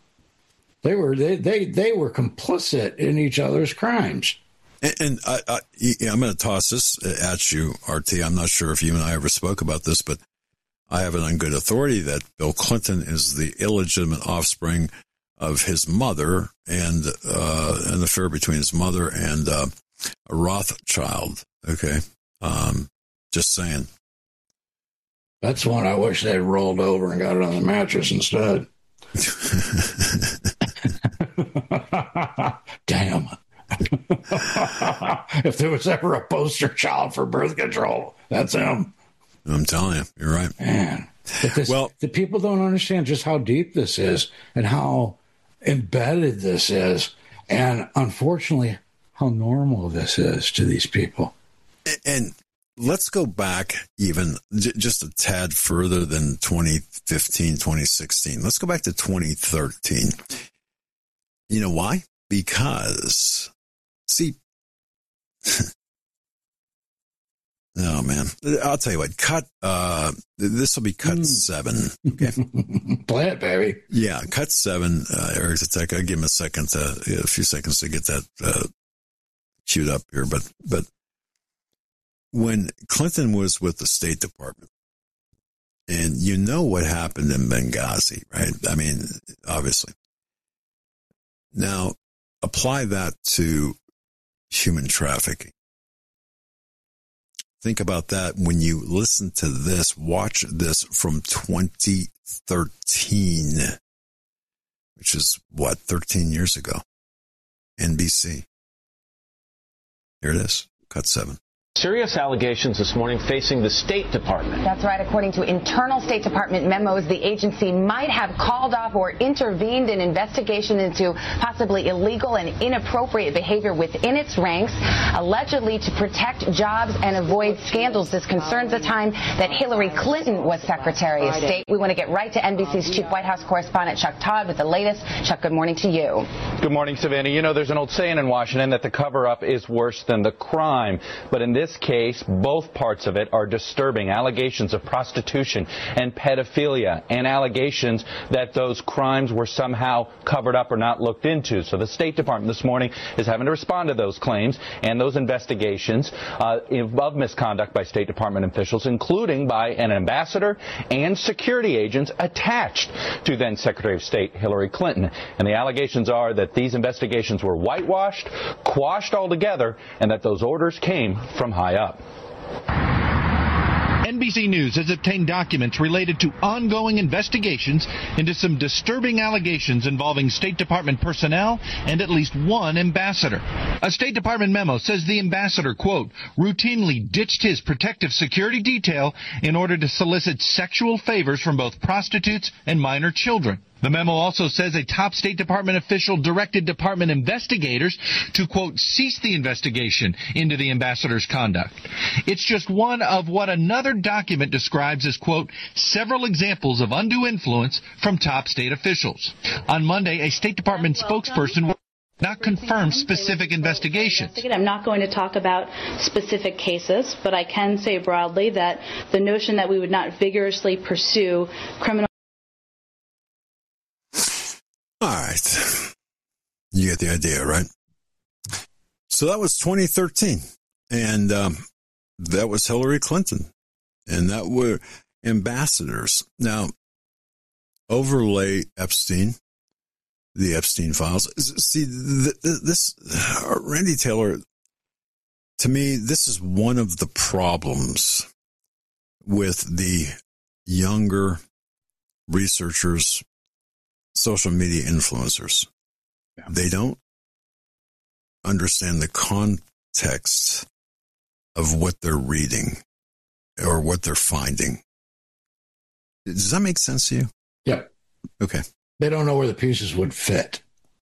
They were they they, they were complicit in each other's crimes. And, and I, I, I'm going to toss this at you, R T. I'm not sure if you and I ever spoke about this, but I have it on good authority that Bill Clinton is the illegitimate offspring of his mother and uh, an affair between his mother and uh, a Rothschild. Okay, um, just saying. That's one I wish they'd rolled over and got it on the mattress instead. Damn. If there was ever a poster child for birth control, that's him. I'm telling you, you're right. Man. But this, well, the people don't understand just how deep this is and how embedded this is. And unfortunately, how normal this is to these people. And let's go back even j- just a tad further than twenty fifteen, twenty sixteen. Let's go back to twenty thirteen. You know why? Because, see, oh, man. I'll tell you what, cut, uh, this will be cut mm. seven. Okay. Play it, baby. Yeah, cut seven. Uh, Eric Zatek, I'll give him a second, to, a few seconds to get that uh, queued up here. But, but, when Clinton was with the State Department, and you know what happened in Benghazi, right? I mean, obviously. Now, apply that to human trafficking. Think about that when you listen to this. Watch this from twenty thirteen, which is, what, thirteen years ago. N B C. Here it is, cut seven. Serious allegations this morning facing the State Department. That's right. According to internal State Department memos, the agency might have called off or intervened in investigation into possibly illegal and inappropriate behavior within its ranks, allegedly to protect jobs and avoid scandals. This concerns the time that Hillary Clinton was Secretary of State. We want to get right to N B C's Chief White House correspondent Chuck Todd with the latest. Chuck, good morning to you. Good morning, Savannah. You know, there's an old saying in Washington that the cover-up is worse than the crime. But in this case, both parts of it are disturbing. Allegations of prostitution and pedophilia, and allegations that those crimes were somehow covered up or not looked into. So the State Department this morning is having to respond to those claims and those investigations uh, of misconduct by State Department officials, including by an ambassador and security agents attached to then Secretary of State Hillary Clinton. And the allegations are that these investigations were whitewashed, quashed altogether, and that those orders came from high up. N B C News has obtained documents related to ongoing investigations into some disturbing allegations involving State Department personnel and at least one ambassador. A State Department memo says the ambassador, quote, routinely ditched his protective security detail in order to solicit sexual favors from both prostitutes and minor children. The memo also says a top State Department official directed department investigators to, quote, cease the investigation into the ambassador's conduct. It's just one of what another document describes as, quote, several examples of undue influence from top state officials. On Monday, a State Department spokesperson will not confirm specific investigations. I'm not going to talk about specific cases, but I can say broadly that the notion that we would not vigorously pursue criminal. All right. You get the idea, right? So that was twenty thirteen. And um, that was Hillary Clinton. And that were ambassadors. Now, overlay Epstein, the Epstein files. See, this, Randy Taylor, to me, this is one of the problems with the younger researchers, social media influencers. Yeah. They don't understand the context of what they're reading or what they're finding. Does that make sense to you? Yep. Okay. They don't know where the pieces would fit.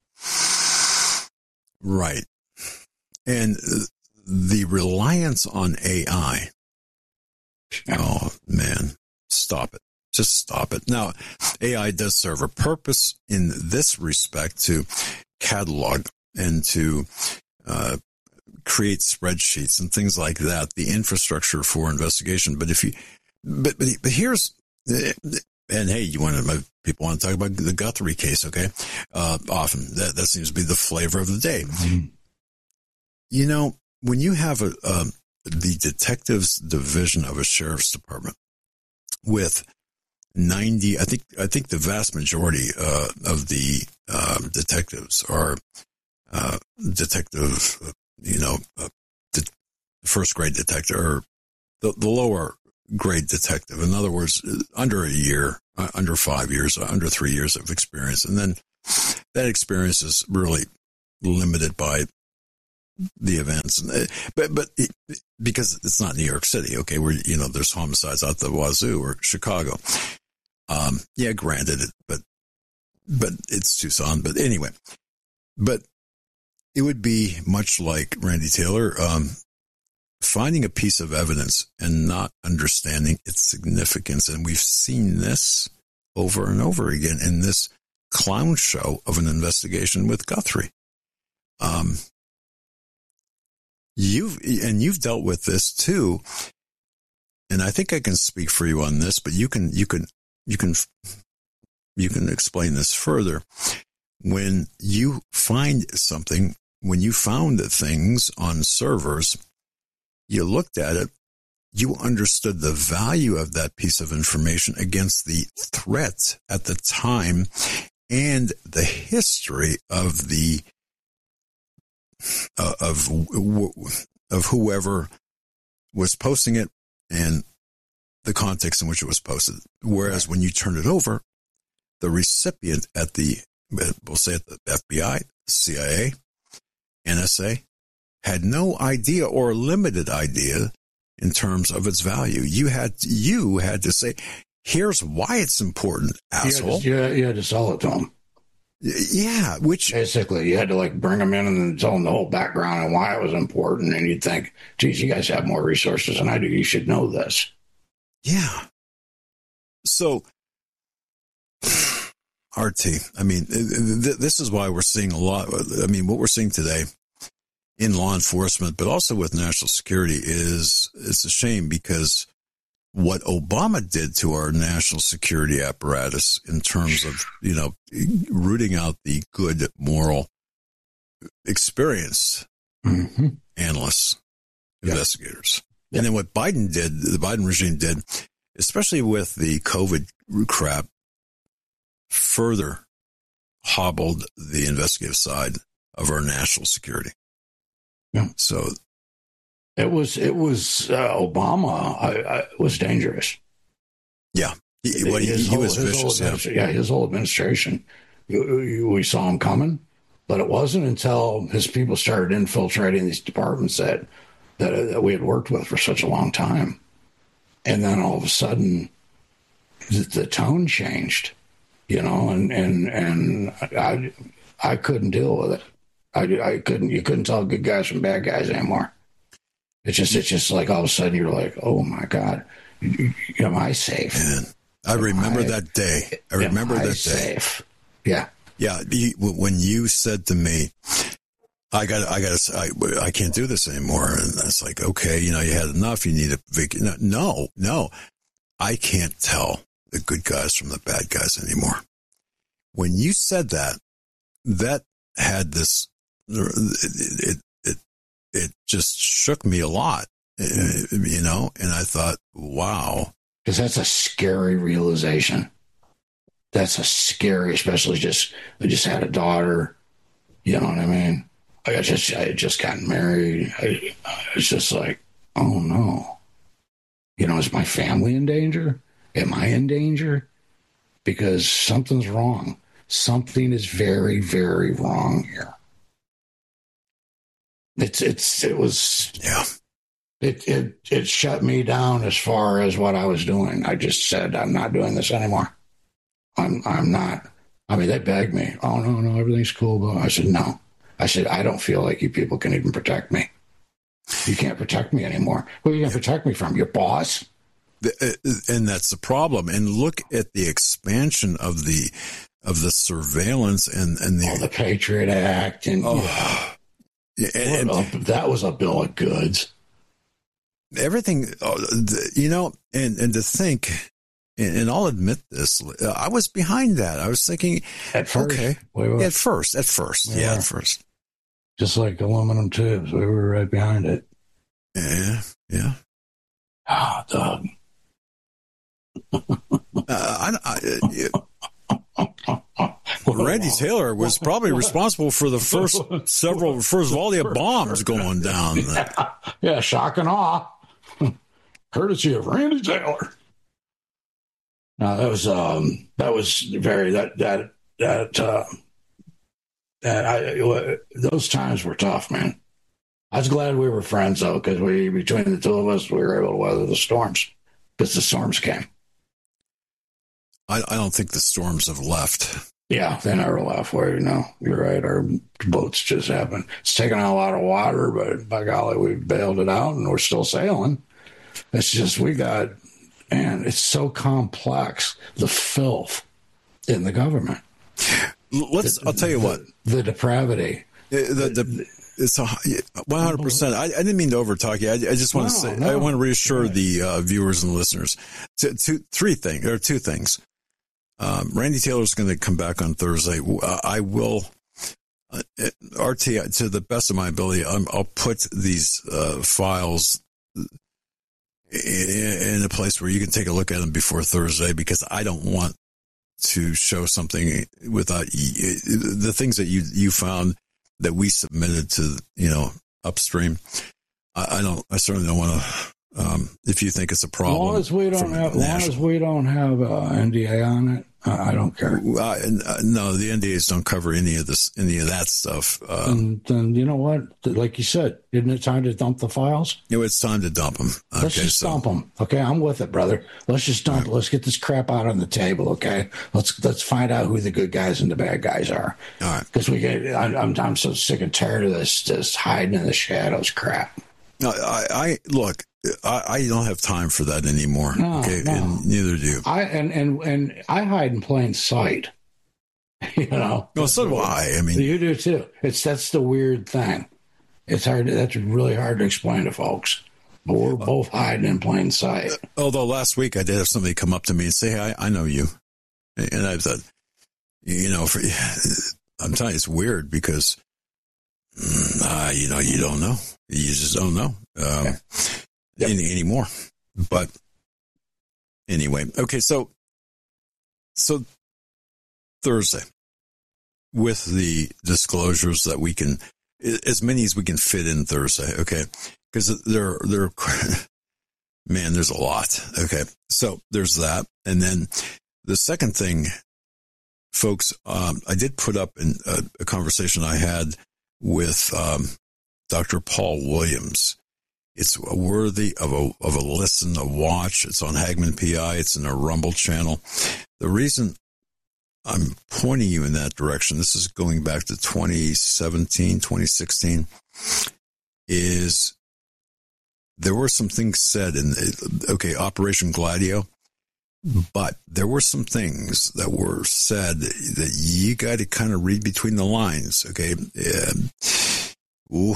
Right. And the reliance on A I. Oh, man. Stop it. Just stop it. Now, A I does serve a purpose in this respect to catalog and to uh, create spreadsheets and things like that, the infrastructure for investigation. But if you, but but, but here's, and hey, you want to, people want to talk about the Guthrie case, okay? Uh, often that that seems to be the flavor of the day. Mm-hmm. You know, when you have a, a the detectives division of a sheriff's department with ninety, I think, I think the vast majority uh, of the uh, detectives are uh, detective, uh, you know, uh, de- first grade detective or the, the lower grade detective. In other words, under a year, uh, under five years, uh, under three years of experience. And then that experience is really limited by the events. But, but it, because it's not New York City, okay, where, you know, there's homicides out the wazoo, or Chicago. Um, yeah, granted, it, but, but it's Tucson. But anyway, but it would be much like Randy Taylor, um, finding a piece of evidence and not understanding its significance. And we've seen this over and over again in this clown show of an investigation with Guthrie. Um, you've, and you've dealt with this too. And I think I can speak for you on this, but you can, you can, you can, you can explain this further. When you find something, when you found things on servers, you looked at it, you understood the value of that piece of information against the threat at the time, and the history of the uh, of of whoever was posting it and the context in which it was posted. Whereas when you turn it over, the recipient at the, we'll say at the F B I, C I A, N S A, had no idea or limited idea in terms of its value. You had you had to say, here's why it's important, asshole. You had to, you had to sell it to them. Yeah, which basically you had to like bring them in and tell them the whole background and why it was important. And you'd think, geez, you guys have more resources than I do. You should know this. Yeah. So, R T, I mean, th- this is why we're seeing a lot. I mean, what we're seeing today in law enforcement, but also with national security, is it's a shame because what Obama did to our national security apparatus in terms of, you know, rooting out the good, moral, experienced mm-hmm. analysts, yeah. investigators. Yeah. And then what Biden did, the Biden regime did, especially with the COVID crap, further hobbled the investigative side of our national security. Yeah. So it was it was uh, Obama I, I, was dangerous. Yeah, he, well, he, he whole, was vicious. Yeah. yeah, his whole administration, we saw him coming, but it wasn't until his people started infiltrating these departments that that, that we had worked with for such a long time, and then all of a sudden, the, the tone changed. You know, and and and I I couldn't deal with it. I, I couldn't. You couldn't tell good guys from bad guys anymore. It's just it's just like all of a sudden you're like, oh my God, am I safe? Man, I remember I, that day. I remember that I day. Safe? Yeah, yeah. When you said to me, I got, I got, I, I can't do this anymore, and it's like, okay, you know, you had enough. You need a vacation. No, no, I can't tell the good guys from the bad guys anymore. When you said that, that had this, it, it, it, it just shook me a lot, you know, and I thought, wow. Because that's a scary realization. That's a scary, especially just, I just had a daughter, you know what I mean? I just, I had just gotten married. I, it's just like, oh no. You know, is my family in danger? Am I in danger? Because something's wrong. Something is very, very wrong here. It's, it's, it was, yeah. It, it, it shut me down as far as what I was doing. I just said, I'm not doing this anymore. I'm, I'm not. I mean, they begged me. Oh, no, no, everything's cool. But I said, no. I said, I don't feel like you people can even protect me. You can't protect me anymore. Who are you going to protect me from? Your boss? And that's the problem. And look at the expansion of the of the surveillance and and the, oh, the Patriot Act and, oh, yeah, and, and that was a bill of goods. Everything, you know, and and to think, and, and I'll admit this, I was behind that. I was thinking, at first, okay, we were, at first, at first, we yeah, at first, just like aluminum tubes, we were right behind it. Yeah, yeah. Ah, oh, Doug. uh, I, I, uh, Randy Taylor was probably responsible for the first several, first volley of bombs going down. Yeah, yeah, shock and awe, courtesy of Randy Taylor. No, that was um, that was very that that that uh, that I those times were tough, man. I was glad we were friends though, because we between the two of us, we were able to weather the storms because the storms came. I, I don't think the storms have left. Yeah, they never left. Where, you know, you're right. Our boats just happened. It's taken out a lot of water, but by golly, we bailed it out and we're still sailing. It's just, we got, man, it's so complex, the filth in the government. Let's, the, I'll tell you the, what. The depravity. The, the, the, it's a one hundred percent. I, I didn't mean to overtalk you. I, I just want no, to say, no. I want to reassure right. the uh, viewers and listeners. Two, two, three things, or two things. Um, Randy Taylor is going to come back on Thursday. Uh, I will, uh, R T, to the best of my ability, I'm, I'll put these uh, files in, in a place where you can take a look at them before Thursday, because I don't want to show something without the things that you, you found that we submitted to, you know, upstream. I, I don't, I certainly don't want to, um, if you think it's a problem. As long as we don't have, long as we don't have uh, N D A on it, uh, I don't care. Uh, no, the N D As don't cover any of this, any of that stuff. Um, and then you know what? Like you said, isn't it time to dump the files? You know, it's time to dump them. Okay, let's just so. dump them. Okay, I'm with it, brother. Let's just dump. Right. Let's get this crap out on the table. Okay, let's let's find out who the good guys and the bad guys are. All right, because we get. I, I'm I'm so sick and tired of this this hiding in the shadows crap. No, I, I look. I, I don't have time for that anymore. No, okay, no. And neither do you. I and, and and I hide in plain sight. You know. Well, so do I. I mean, you do too. It's that's the weird thing. It's hard. To, that's really hard to explain to folks. But we're both hiding in plain sight. Although last week I did have somebody come up to me and say, "Hey, I, I know you," and I thought, you know, for, I'm telling you, it's weird because, uh, you know, you don't know. You just don't know. Um, yeah. Yep. Any, anymore. But anyway, okay, so so Thursday, with the disclosures that we can, as many as we can fit in Thursday, okay? Because there, there, man, there's a lot, okay? So there's that. And then the second thing, folks, um, I did put up in a, a conversation I had with um, Doctor Paul Williams. It's worthy of a of a listen, a watch. It's on Hagman P I. It's in our Rumble channel. The reason I'm pointing you in that direction, this is going back to twenty seventeen, twenty sixteen, is there were some things said in, okay, Operation Gladio, but there were some things that were said that you got to kind of read between the lines, okay? Um, ooh.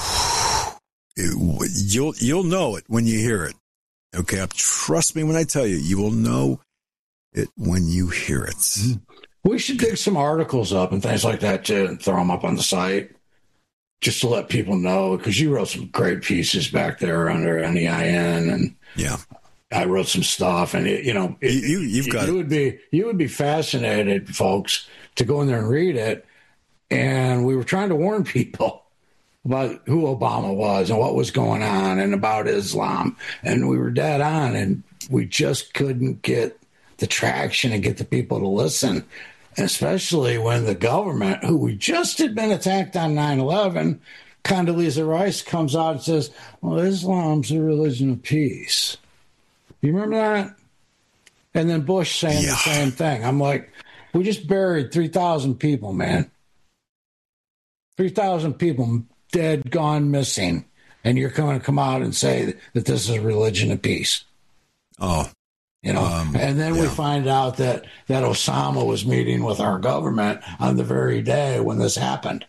You'll you'll know it when you hear it. Okay, trust me when I tell you, you will know it when you hear it. We should dig some articles up and things like that too, and throw them up on the site just to let people know. Because you wrote some great pieces back there under N E I N, and yeah, I wrote some stuff, and it, you know, it, you you've got you it. would be you would be fascinated, folks, to go in there and read it. And we were trying to warn people about who Obama was and what was going on and about Islam. And we were dead on, and we just couldn't get the traction and get the people to listen, especially when the government, who we just had been attacked on nine eleven, Condoleezza Rice comes out and says, well, Islam's a religion of peace. You remember that? And then Bush saying yeah. the same thing. I'm like, we just buried three thousand people, man. three thousand people dead, gone, missing, and you're going to come out and say that this is a religion of peace. Oh, you know, um, and then yeah. we find out that, that Osama was meeting with our government on the very day when this happened.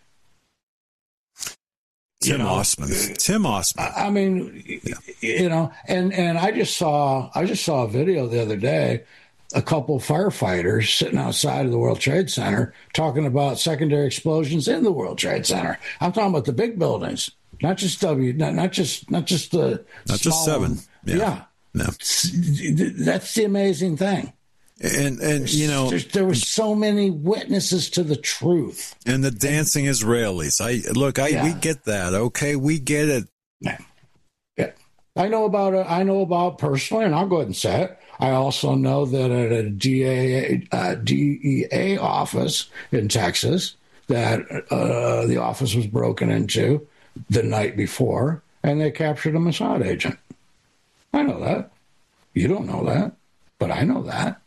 Tim you know, Osman. Tim Osman. I mean, yeah. you know, and, and I just saw, I just saw a video the other day, a couple of firefighters sitting outside of the World Trade Center talking about secondary explosions in the World Trade Center. I'm talking about the big buildings, not just W, not, not just not just the not just seven. One. Yeah, yeah. No. That's the amazing thing. And and you know, There's, there were so many witnesses to the truth. And the dancing Israelis. I look, I yeah. we get that. Okay, we get it. Yeah. yeah. I know about it. I know about personally, and I'll go ahead and say it. I also know that at a D A, uh, D E A office in Texas, that uh, the office was broken into the night before, and they captured a Mossad agent. I know that. You don't know that, but I know that.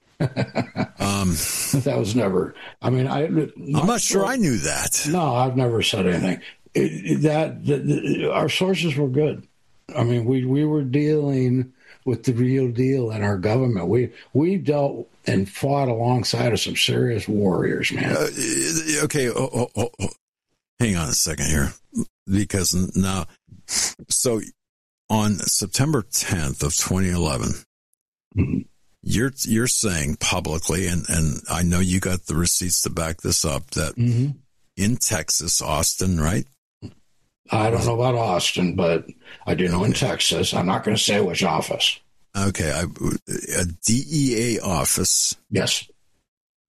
um, that was never. I mean, I. Not I'm not sure I knew that. No, I've never said anything. It, it, that the, the, our sources were good. I mean, we we were dealing with the real deal in our government. We we dealt and fought alongside of some serious warriors, man. Uh, okay, oh, oh, oh, oh. Hang on a second here, because now, so on September tenth of twenty eleven, mm-hmm. you're you're saying publicly, and, and I know you got the receipts to back this up, that mm-hmm. in Texas, Austin, right? I don't know about Austin, but I do know in Texas. I'm not going to say which office. Okay. I, a D E A office. Yes.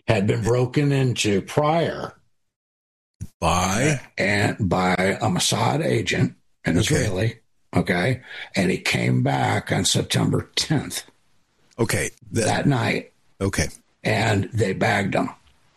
had been broken into prior by and by a Mossad agent, an Israeli. Okay, and he came back on September tenth. Okay, that, that night. Okay, and they bagged him.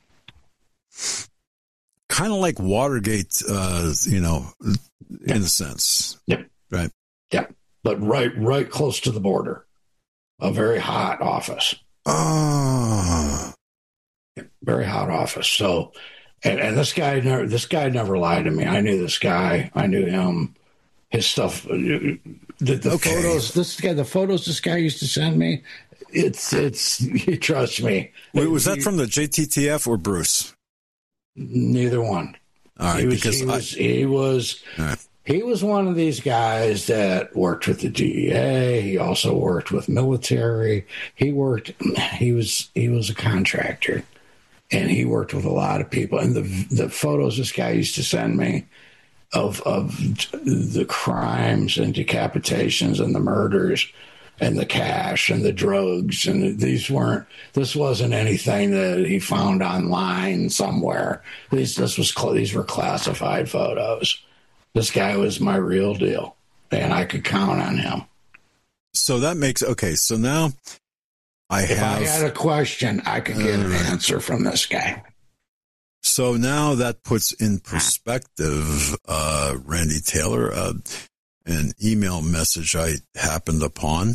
Kind of like Watergate, uh, you know, in a sense. Yep. Right. Yep. But right, right close to the border, a very hot office. Oh. Yep, very hot office. So, and, and this guy never, this guy never lied to me. I knew this guy. I knew him. His stuff. The, the okay. photos. This guy. The photos this guy used to send me. It's it's. You trust me. Wait, was he, that from the J T T F or Bruce? Neither one. All right, he was, because he I, was he was right. he was one of these guys that worked with the D E A. He also worked with military. He worked. He was he was a contractor, and he worked with a lot of people. And the the photos this guy used to send me of of the crimes and decapitations and the murders and the cash and the drugs, and these weren't, this wasn't anything that he found online somewhere. These, this was, these were classified photos. This guy was my real deal, and I could count on him. So that makes, okay, so now I if have. If I had a question, I could get uh, an answer from this guy. So now that puts in perspective, uh, Randy Taylor, uh, an email message I happened upon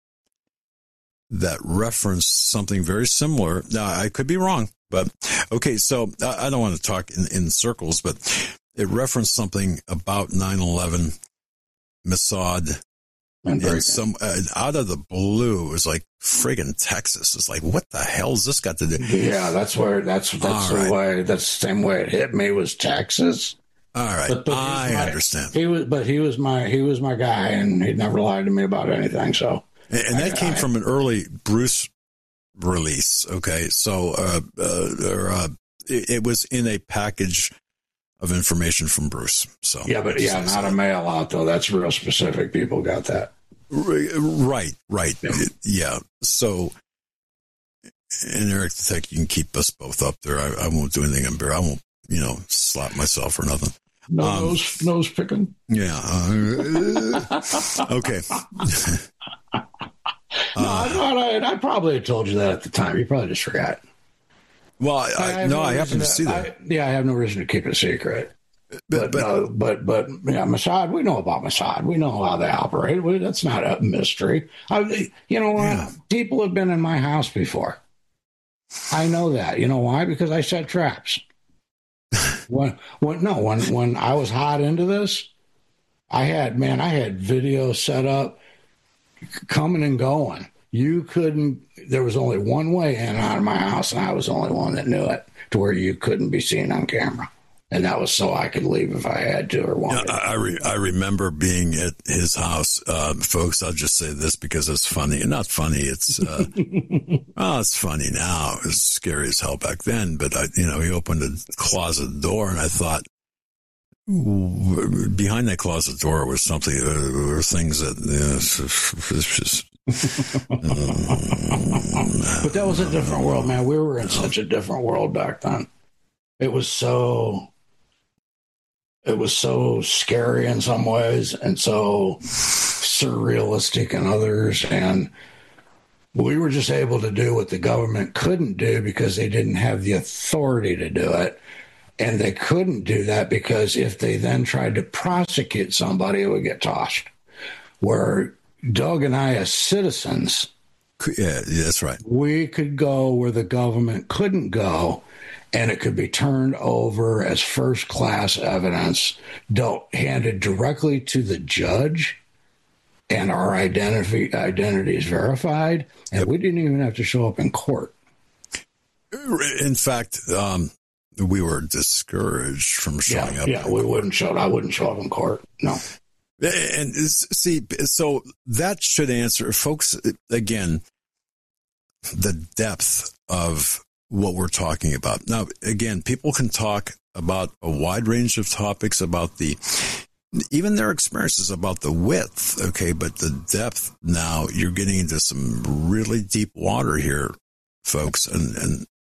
that referenced something very similar. Now, I could be wrong, but okay, so I don't want to talk in, in circles, but it referenced something about nine eleven, Mossad, and, and some uh, out of the blue. It was like friggin' Texas. It's like, what the hell's this got to do? Yeah, that's where, that's, that's the right. way, that's the same way it hit me was Texas. All right, but, but I my, understand. He was, but he was my he was my guy, and he never lied to me about anything. So, and, and that I, came I, from an early Bruce release. Okay, so uh, uh, or, uh, it, it was in a package of information from Bruce. So yeah, but yeah, not a mail out though. That's real specific. People got that. Right, right, yeah. yeah. So, and Eric the Tech, you can keep us both up there. I, I won't do anything embarrassing. I won't. You know, slap myself or nothing. No um, nose, nose picking. Yeah. Uh, okay. no, I thought I, I probably had told you that at the time. You probably just forgot. Well, I, I, I no, no I happened to, to see that. I, yeah, I have no reason to keep it a secret. But, but, but, uh, but, but, yeah, Mossad, we know about Mossad. We know how they operate. We, that's not a mystery. I, you know what? Yeah. People have been in my house before. I know that. You know why? Because I set traps. When, when, no, when, when I was hot into this, I had, man, I had video set up coming and going. You couldn't, there was only one way in and out of my house, and I was the only one that knew it, to where you couldn't be seen on camera. And that was so I could leave if I had to or wanted yeah, I, re- I remember being at his house. Uh, folks, I'll just say this because it's funny. Not funny. It's, uh, well, it's funny now. It was scary as hell back then. But, I, you know, he opened the closet door, and I thought, behind that closet door was something, uh, were things that, you know, it's, it's just. um, but that was a different world, man. We were in such a different world back then. It was so. It was so scary in some ways and so surrealistic in others. And we were just able to do what the government couldn't do because they didn't have the authority to do it. And they couldn't do that because if they then tried to prosecute somebody, it would get tossed. Where Doug and I, as citizens, yeah, yeah, that's right. We could go where the government couldn't go. And it could be turned over as first-class evidence, dealt, handed directly to the judge, and our identity identity is verified, and we didn't even have to show up in court. In fact, um, we were discouraged from showing yeah, up. Yeah, we wouldn't show. I wouldn't show up in court. No. And see, so that should answer, folks. Again, the depth of what we're talking about. Now, again, people can talk about a wide range of topics, about the, even their experiences, about the width, okay, but the depth, now you're getting into some really deep water here, folks, and, and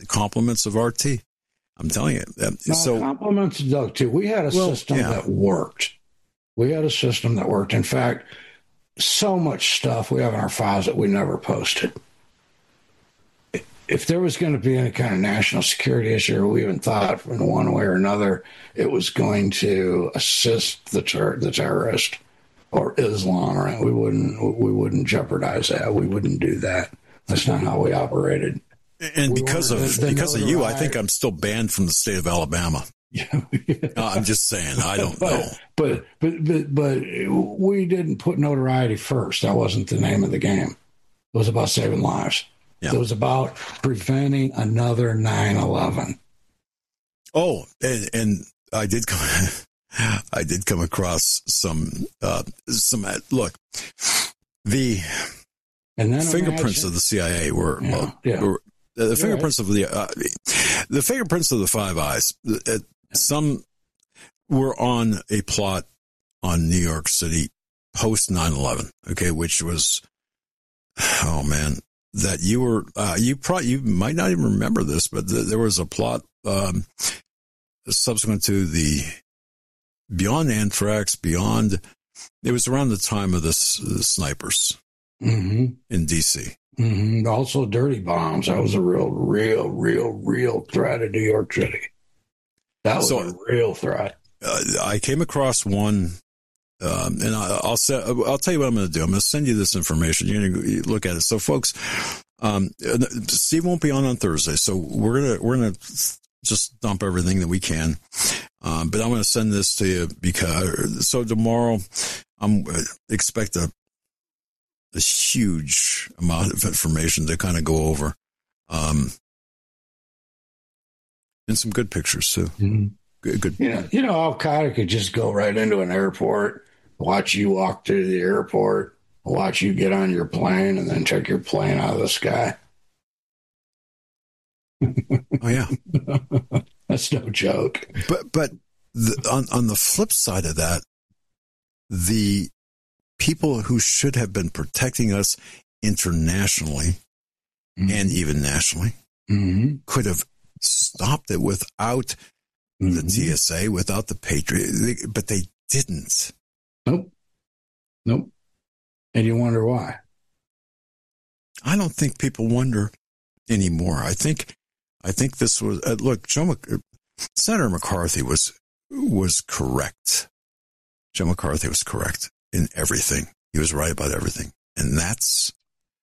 compliments of R T. I'm telling you. Um, no, so compliments of Doug too. We had a well, system yeah. that worked. We had a system that worked. In fact, so much stuff we have in our files that we never posted. If there was going to be any kind of national security issue, or we even thought in one way or another it was going to assist the ter- the terrorist or Islam, right? We wouldn't we wouldn't jeopardize that. We wouldn't do that. That's not how we operated. And we because of the, the because of you, I think I'm still banned from the state of Alabama. Yeah, no, I'm just saying. I don't but, know. But, but but but we didn't put notoriety first. That wasn't the name of the game. It was about saving lives. Yeah. It was about preventing another nine eleven. Oh, and, and I did come, I did come across some, uh, some, look, the and then fingerprints imagine, of the C I A were, yeah, well, yeah. were the You're fingerprints right. of the, uh, the fingerprints of the Five Eyes. Uh, some were on a plot on New York City post nine eleven. Okay. Which was, oh man. That you were, uh, you probably, you might not even remember this, but th- there was a plot, um, subsequent to the Beyond Anthrax, Beyond, it was around the time of the, s- the snipers mm-hmm. in D C. Mm-hmm. Also dirty bombs. That was a real, real, real, real threat in New York City. That was so, a real threat. Uh, I came across one, Um, and I, I'll say, I'll tell you what I'm going to do. I'm going to send you this information. You're going to look at it. So, folks, um, Steve won't be on on Thursday, so we're gonna we're gonna just dump everything that we can. Um, but I'm going to send this to you because so tomorrow I'm expect a a huge amount of information to kind of go over, um, and some good pictures too. Mm-hmm. Good, good. You know, you know, Al Qaeda could just go right into an airport, watch you walk through the airport, watch you get on your plane, and then check your plane out of the sky. Oh yeah, that's no joke. But but the, on on the flip side of that, the people who should have been protecting us internationally mm-hmm. and even nationally mm-hmm. could have stopped it without mm-hmm. the T S A, without the Patriot, but they didn't. Nope. Nope. And you wonder why? I don't think people wonder anymore. I think, I think this was, uh, look, Joe, Mc, Senator McCarthy was, was correct. Joe McCarthy was correct in everything. He was right about everything. And that's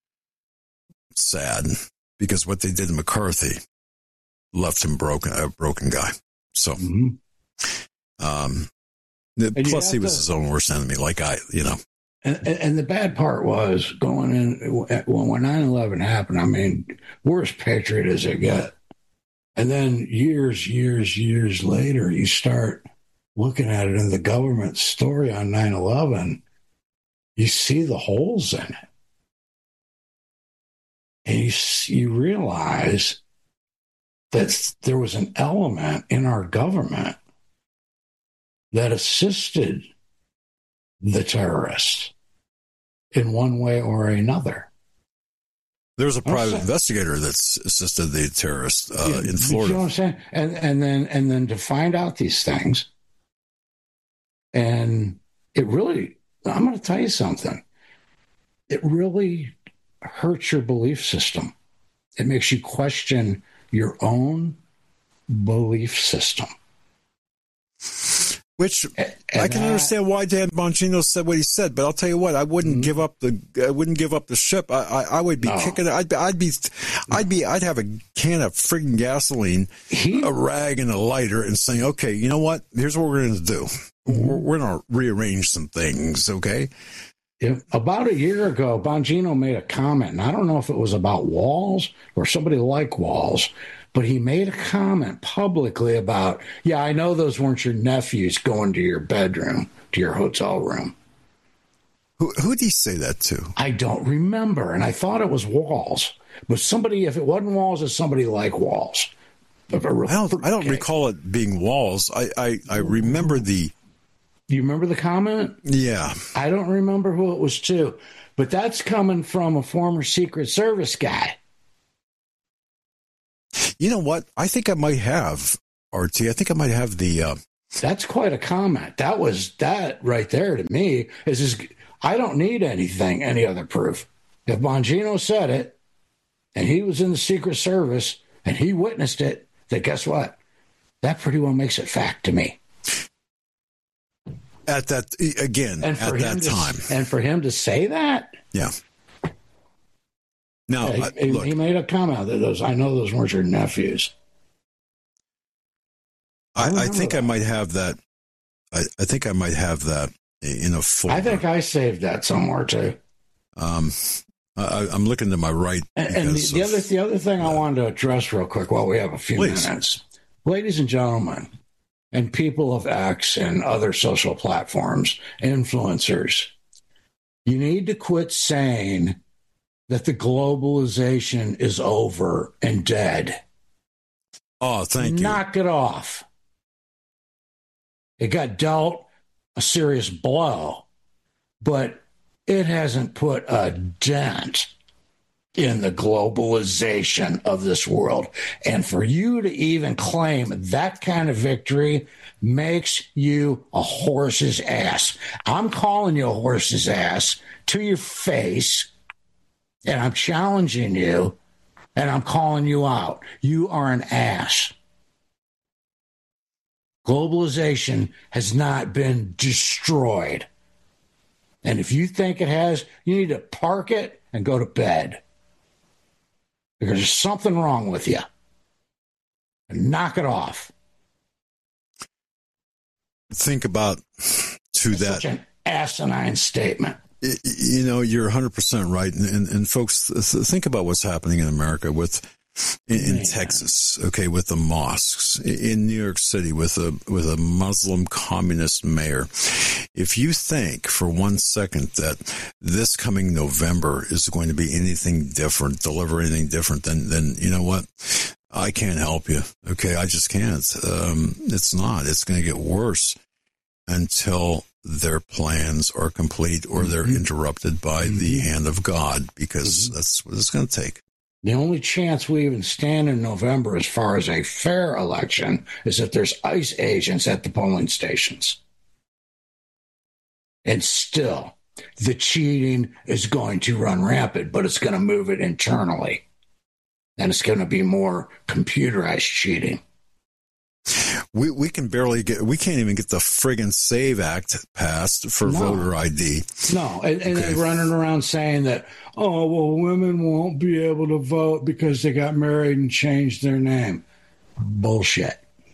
sad because what they did to McCarthy left him broken, a broken guy. So, mm-hmm. um, plus he was to, his own worst enemy, like I, you know. And, and the bad part was going in when nine eleven happened. I mean, worst patriot as it got. And then years, years, years later, you start looking at it in the government story on nine eleven. You see the holes in it, and you you realize that there was an element in our government that assisted the terrorists in one way or another. There was a private investigator that's assisted the terrorists uh, yeah, in Florida. You know what I'm saying? And and then and then to find out these things, and it really, I'm going to tell you something. It really hurts your belief system. It makes you question your own belief system. Which and I can that, understand why Dan Bongino said what he said, but I'll tell you what, I wouldn't mm-hmm. give up the, I wouldn't give up the ship. I, I, I would be no. kicking it. I'd be, I'd be, I'd be, I'd have a can of friggin' gasoline, he, a rag, and a lighter, and saying, okay, you know what? Here's what we're going to do. Mm-hmm. We're, we're going to rearrange some things, okay? Yeah. About a year ago, Bongino made a comment, and I don't know if it was about Walls or somebody like Walls, but he made a comment publicly about, yeah, I know those weren't your nephews going to your bedroom, to your hotel room. Who who did he say that to? I don't remember, and I thought it was Walls. But somebody, if it wasn't Walls, it's somebody like Walls. I don't, I don't recall it being Walls. I, I, I remember the... You remember the comment? Yeah. I don't remember who it was to, but that's coming from a former Secret Service guy. You know what? I think I might have, R T. I think I might have the... Uh, That's quite a comment. That was, that right there to me is just, I don't need anything, any other proof. If Bongino said it, and he was in the Secret Service, and he witnessed it, then guess what? That pretty well makes it fact to me. At that, again, and for at him that to, time. And for him to say that? Yeah. Now, yeah, he, I, look, he made a comment that those, I know those weren't your nephews. I, I think that. I might have that. I, I think I might have that in a folder. I think I saved that somewhere too. Um, I, I'm looking to my right. And, and the, the other, the other thing I wanted to address real quick while we have a few Please. minutes, ladies and gentlemen, and people of X and other social platforms, influencers, you need to quit saying that the globalization is over and dead. Oh, thank you. Knock it off. It got dealt a serious blow, but it hasn't put a dent in the globalization of this world. And for you to even claim that kind of victory makes you a horse's ass. I'm calling you a horse's ass to your face, and I'm challenging you, and I'm calling you out. You are an ass. Globalization has not been destroyed. And if you think it has, you need to park it and go to bed. Because there's something wrong with you. And knock it off. Think about to That's that. Such an asinine statement. You know, you're one hundred percent right. And, and, and folks, think about what's happening in America with in, in Texas, okay, with the mosques, in New York City with a with a Muslim communist mayor. If you think for one second that this coming November is going to be anything different, deliver anything different, then then you know what? I can't help you. Okay, I just can't. Um, it's not. It's going to get worse until their plans are complete or they're mm-hmm. interrupted by mm-hmm. the hand of God, because mm-hmm. that's what it's going to take. The only chance we even stand in November as far as a fair election is if there's ICE agents at the polling stations. And still, the cheating is going to run rampant, but it's going to move it internally. And it's going to be more computerized cheating. We we can barely get, we can't even get the friggin' SAVE Act passed for no. voter I D. No, and, and okay. they're running around saying that, oh, well, women won't be able to vote because they got married and changed their name. Bullshit.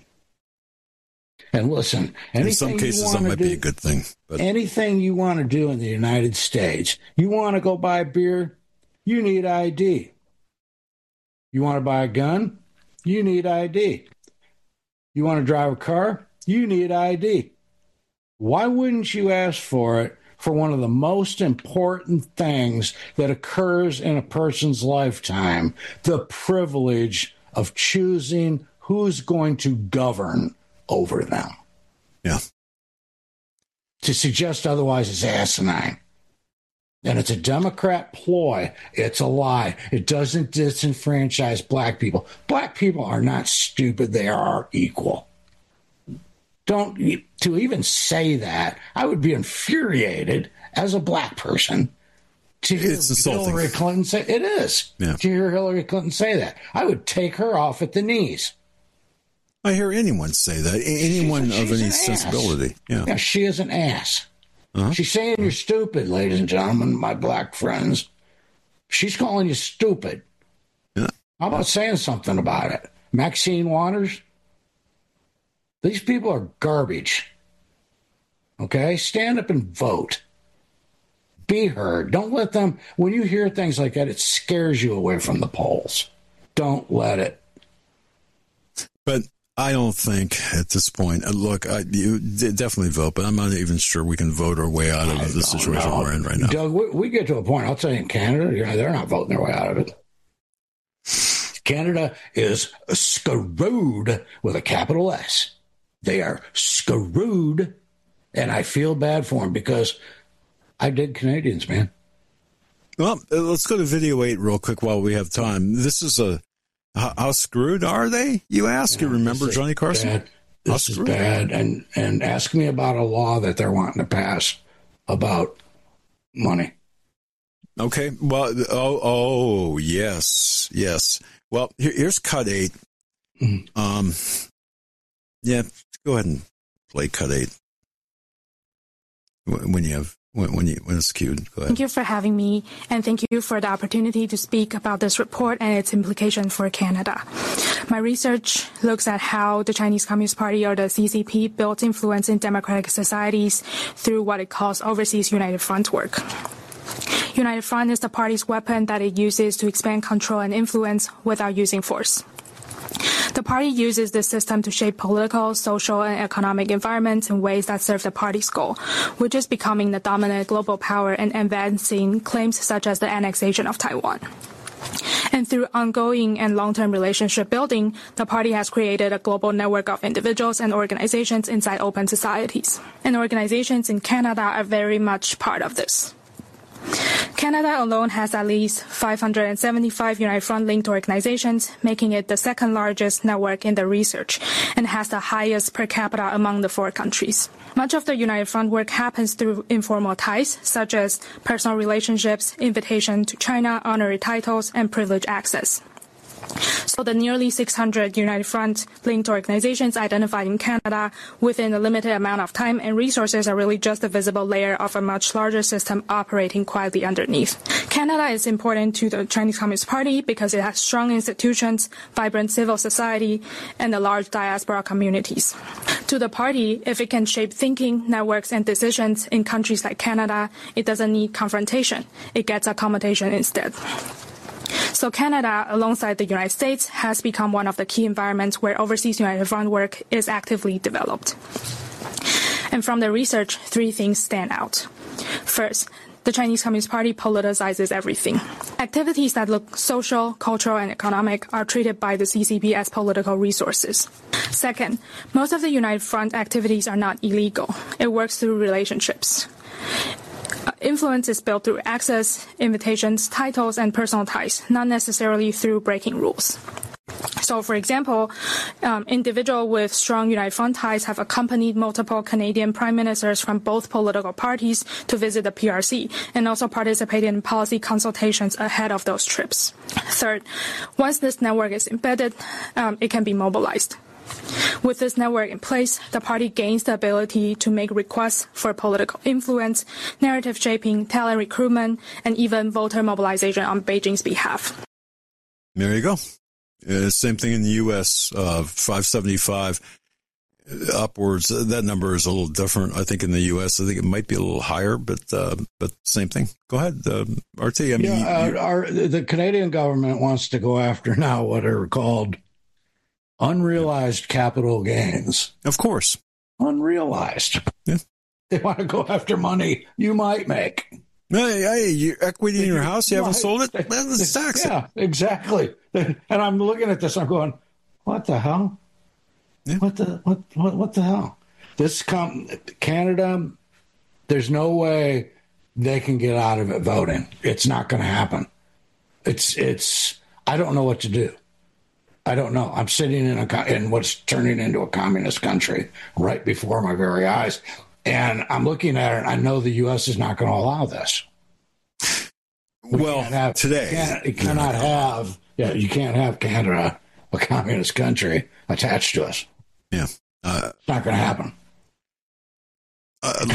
And listen, in some cases that might do, be a good thing. But anything you want to do in the United States, you want to go buy beer, you need I D. You want to buy a gun, you need I D. You want to drive a car? You need I D. Why wouldn't you ask for it for one of the most important things that occurs in a person's lifetime, the privilege of choosing who's going to govern over them? Yeah. To suggest otherwise is asinine. And it's a Democrat ploy. It's a lie. It doesn't disenfranchise black people. Black people are not stupid. They are equal. Don't, to even say that, I would be infuriated as a black person to hear it's insulting. Hillary Clinton say, it is, yeah. to hear Hillary Clinton say that. I would take her off at the knees. I hear anyone say that. Anyone she's, of she's any sensibility. Yeah. yeah, she is an ass. Uh-huh. She's saying you're stupid, ladies and gentlemen, my black friends. She's calling you stupid. Yeah. How about saying something about it? Maxine Waters? These people are garbage. Okay? Stand up and vote. Be heard. Don't let them, when you hear things like that, it scares you away from the polls. Don't let it. But I don't think at this point, look, I, you definitely vote, but I'm not even sure we can vote our way out of I the situation know. we're in right now. Doug, we, we get to a point, I'll tell you, in Canada, you know, they're not voting their way out of it. Canada is screwed with a capital S. They are screwed, and I feel bad for them because I dig Canadians, man. Well, let's go to video eight real quick while we have time. This is a How, how screwed are they? You ask. Yeah, you remember Johnny Carson? Bad. This is bad. And, and ask me about a law that they're wanting to pass about money. Okay. Well, oh, oh, yes, yes. Well, here, here's cut eight. Mm-hmm. Um, yeah, go ahead and play cut eight when you have when, when you when it's queued. Go ahead. Thank you for having me, and thank you for the opportunity to speak about this report and its implication for Canada. My research looks at how the Chinese Communist Party, or the C C P, built influence in democratic societies through what it calls overseas United Front work. United Front is the party's weapon that it uses to expand control and influence without using force. The party uses this system to shape political, social, and economic environments in ways that serve the party's goal, which is becoming the dominant global power and advancing claims such as the annexation of Taiwan. And through ongoing and long-term relationship building, the party has created a global network of individuals and organizations inside open societies. And organizations in Canada are very much part of this. Canada alone has at least five hundred seventy-five United Front-linked organizations, making it the second largest network in the research, and has the highest per capita among the four countries. Much of the United Front work happens through informal ties, such as personal relationships, invitation to China, honorary titles, and privileged access. So the nearly six hundred United Front-linked organizations identified in Canada within a limited amount of time and resources are really just a visible layer of a much larger system operating quietly underneath. Canada is important to the Chinese Communist Party because it has strong institutions, vibrant civil society, and a large diaspora communities. To the party, if it can shape thinking, networks, and decisions in countries like Canada, it doesn't need confrontation. It gets accommodation instead. So Canada, alongside the United States, has become one of the key environments where overseas United Front work is actively developed. And from the research, three things stand out. First, the Chinese Communist Party politicizes everything. Activities that look social, cultural, and economic are treated by the C C P as political resources. Second, most of the United Front activities are not illegal. It works through relationships. Influence is built through access, invitations, titles, and personal ties, not necessarily through breaking rules. So, for example, um, individuals with strong United Front ties have accompanied multiple Canadian prime ministers from both political parties to visit the P R C and also participated in policy consultations ahead of those trips. Third, once this network is embedded, um, it can be mobilized. With this network in place, the party gains the ability to make requests for political influence, narrative shaping, talent recruitment, and even voter mobilization on Beijing's behalf. There you go. Uh, same thing in the U S, uh, five seventy-five upwards. That number is a little different. I think in the U S, I think it might be a little higher, but uh, but same thing. Go ahead, uh, R T. I mean, yeah, uh, our, the Canadian government wants to go after now what are called unrealized capital gains. Of course. Unrealized. Yeah. They want to go after money you might make. Hey, hey, your equity in your house, you haven't sold it? Let's tax it. Yeah, exactly. And I'm looking at this, I'm going, what the hell? Yeah. What the what, what what the hell? This com- Canada, there's no way they can get out of it voting. It's not going to happen. It's it's I don't know what to do. I don't know. I'm sitting in a in what's turning into a communist country right before my very eyes, and I'm looking at it. And I know the U S is not going to allow this. We well, have, today you, can't, you cannot have. Yeah, you can't have Canada, a communist country, attached to us. Yeah, uh, it's not going to happen. Uh,